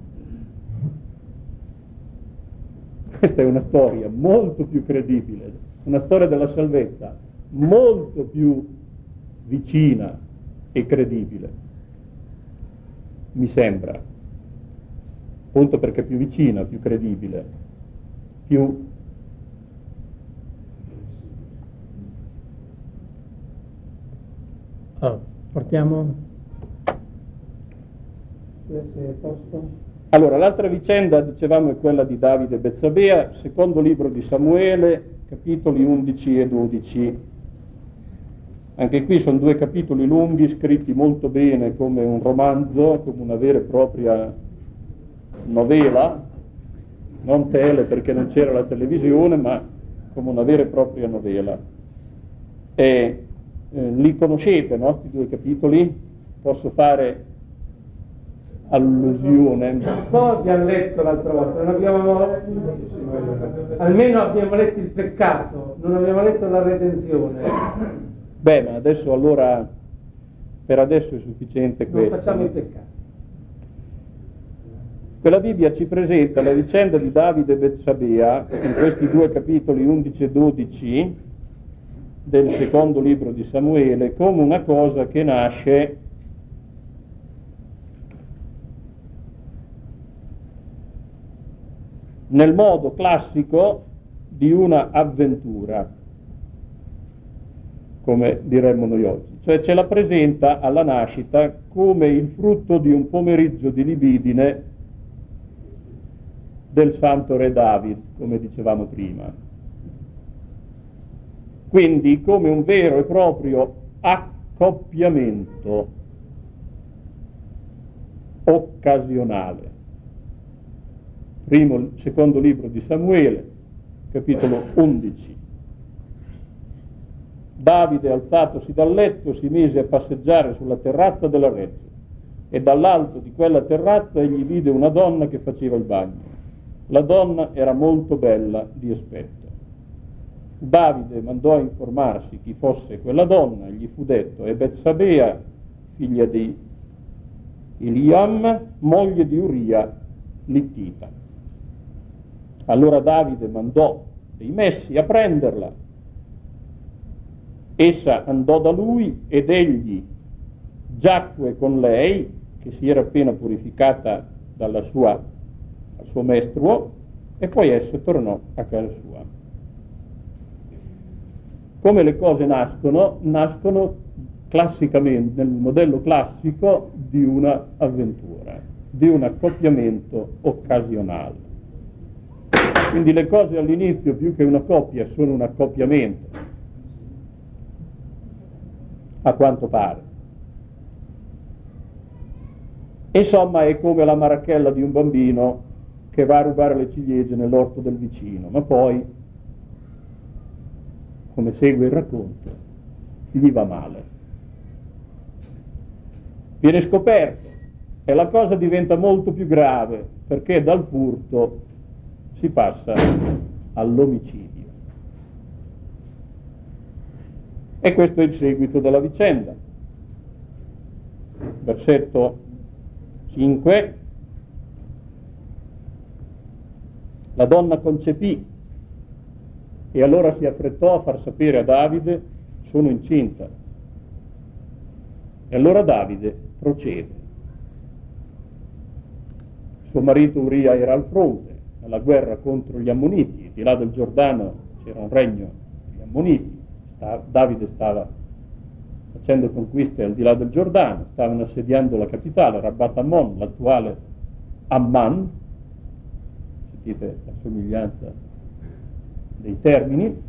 Questa è una storia molto più credibile, una storia della salvezza molto più vicina e credibile, mi sembra, appunto perché più vicina, più credibile, più portiamo. Allora, l'altra vicenda, dicevamo, è quella di Davide e Betsabea, secondo libro di Samuele, capitoli 11 e 12. Anche qui sono due capitoli lunghi, scritti molto bene come un romanzo, come una vera e propria novela, non tele perché non c'era la televisione, ma come una vera e propria novela. E li conoscete, no, questi due capitoli? Posso fare allusione? Un po' abbiamo letto l'altra volta, non abbiamo, almeno abbiamo letto il peccato, non abbiamo letto la redenzione. Beh, ma adesso allora, per adesso è sufficiente questo. Non facciamo il peccato. Quella Bibbia ci presenta la vicenda di Davide e Betsabea, in questi due capitoli 11 e 12 del secondo libro di Samuele, come una cosa che nasce nel modo classico di una avventura, come diremmo noi oggi, cioè ce la presenta alla nascita come il frutto di un pomeriggio di libidine del santo re David, come dicevamo prima. Quindi come un vero e proprio accoppiamento occasionale. Secondo libro di Samuele, capitolo 11. Davide, alzatosi dal letto, si mise a passeggiare sulla terrazza della reggia, e dall'alto di quella terrazza egli vide una donna che faceva il bagno. La donna era molto bella di aspetto. Davide mandò a informarsi chi fosse quella donna, e gli fu detto: è Betsabea, figlia di Eliam, moglie di Uria l'Ittita. Allora Davide mandò dei messi a prenderla. Essa andò da lui ed egli giacque con lei, che si era appena purificata dal suo mestruo, e poi essa tornò a casa sua. Come le cose nascono classicamente, nel modello classico di una avventura, di un accoppiamento occasionale. Quindi le cose all'inizio, più che una coppia, sono un accoppiamento, a quanto pare. Insomma, è come la marachella di un bambino che va a rubare le ciliegie nell'orto del vicino, ma poi, come segue il racconto, gli va male. Viene scoperto e la cosa diventa molto più grave, perché dal furto si passa all'omicidio. E questo è il seguito della vicenda. Versetto 5. La donna concepì e allora si affrettò a far sapere a Davide: sono incinta. E allora Davide procede. Suo marito Uria era al fronte, nella guerra contro gli Ammoniti, di là del Giordano c'era un regno degli Ammoniti. Davide stava facendo conquiste al di là del Giordano, stavano assediando la capitale, Rabbat Ammon, l'attuale Amman, sentite la somiglianza dei termini,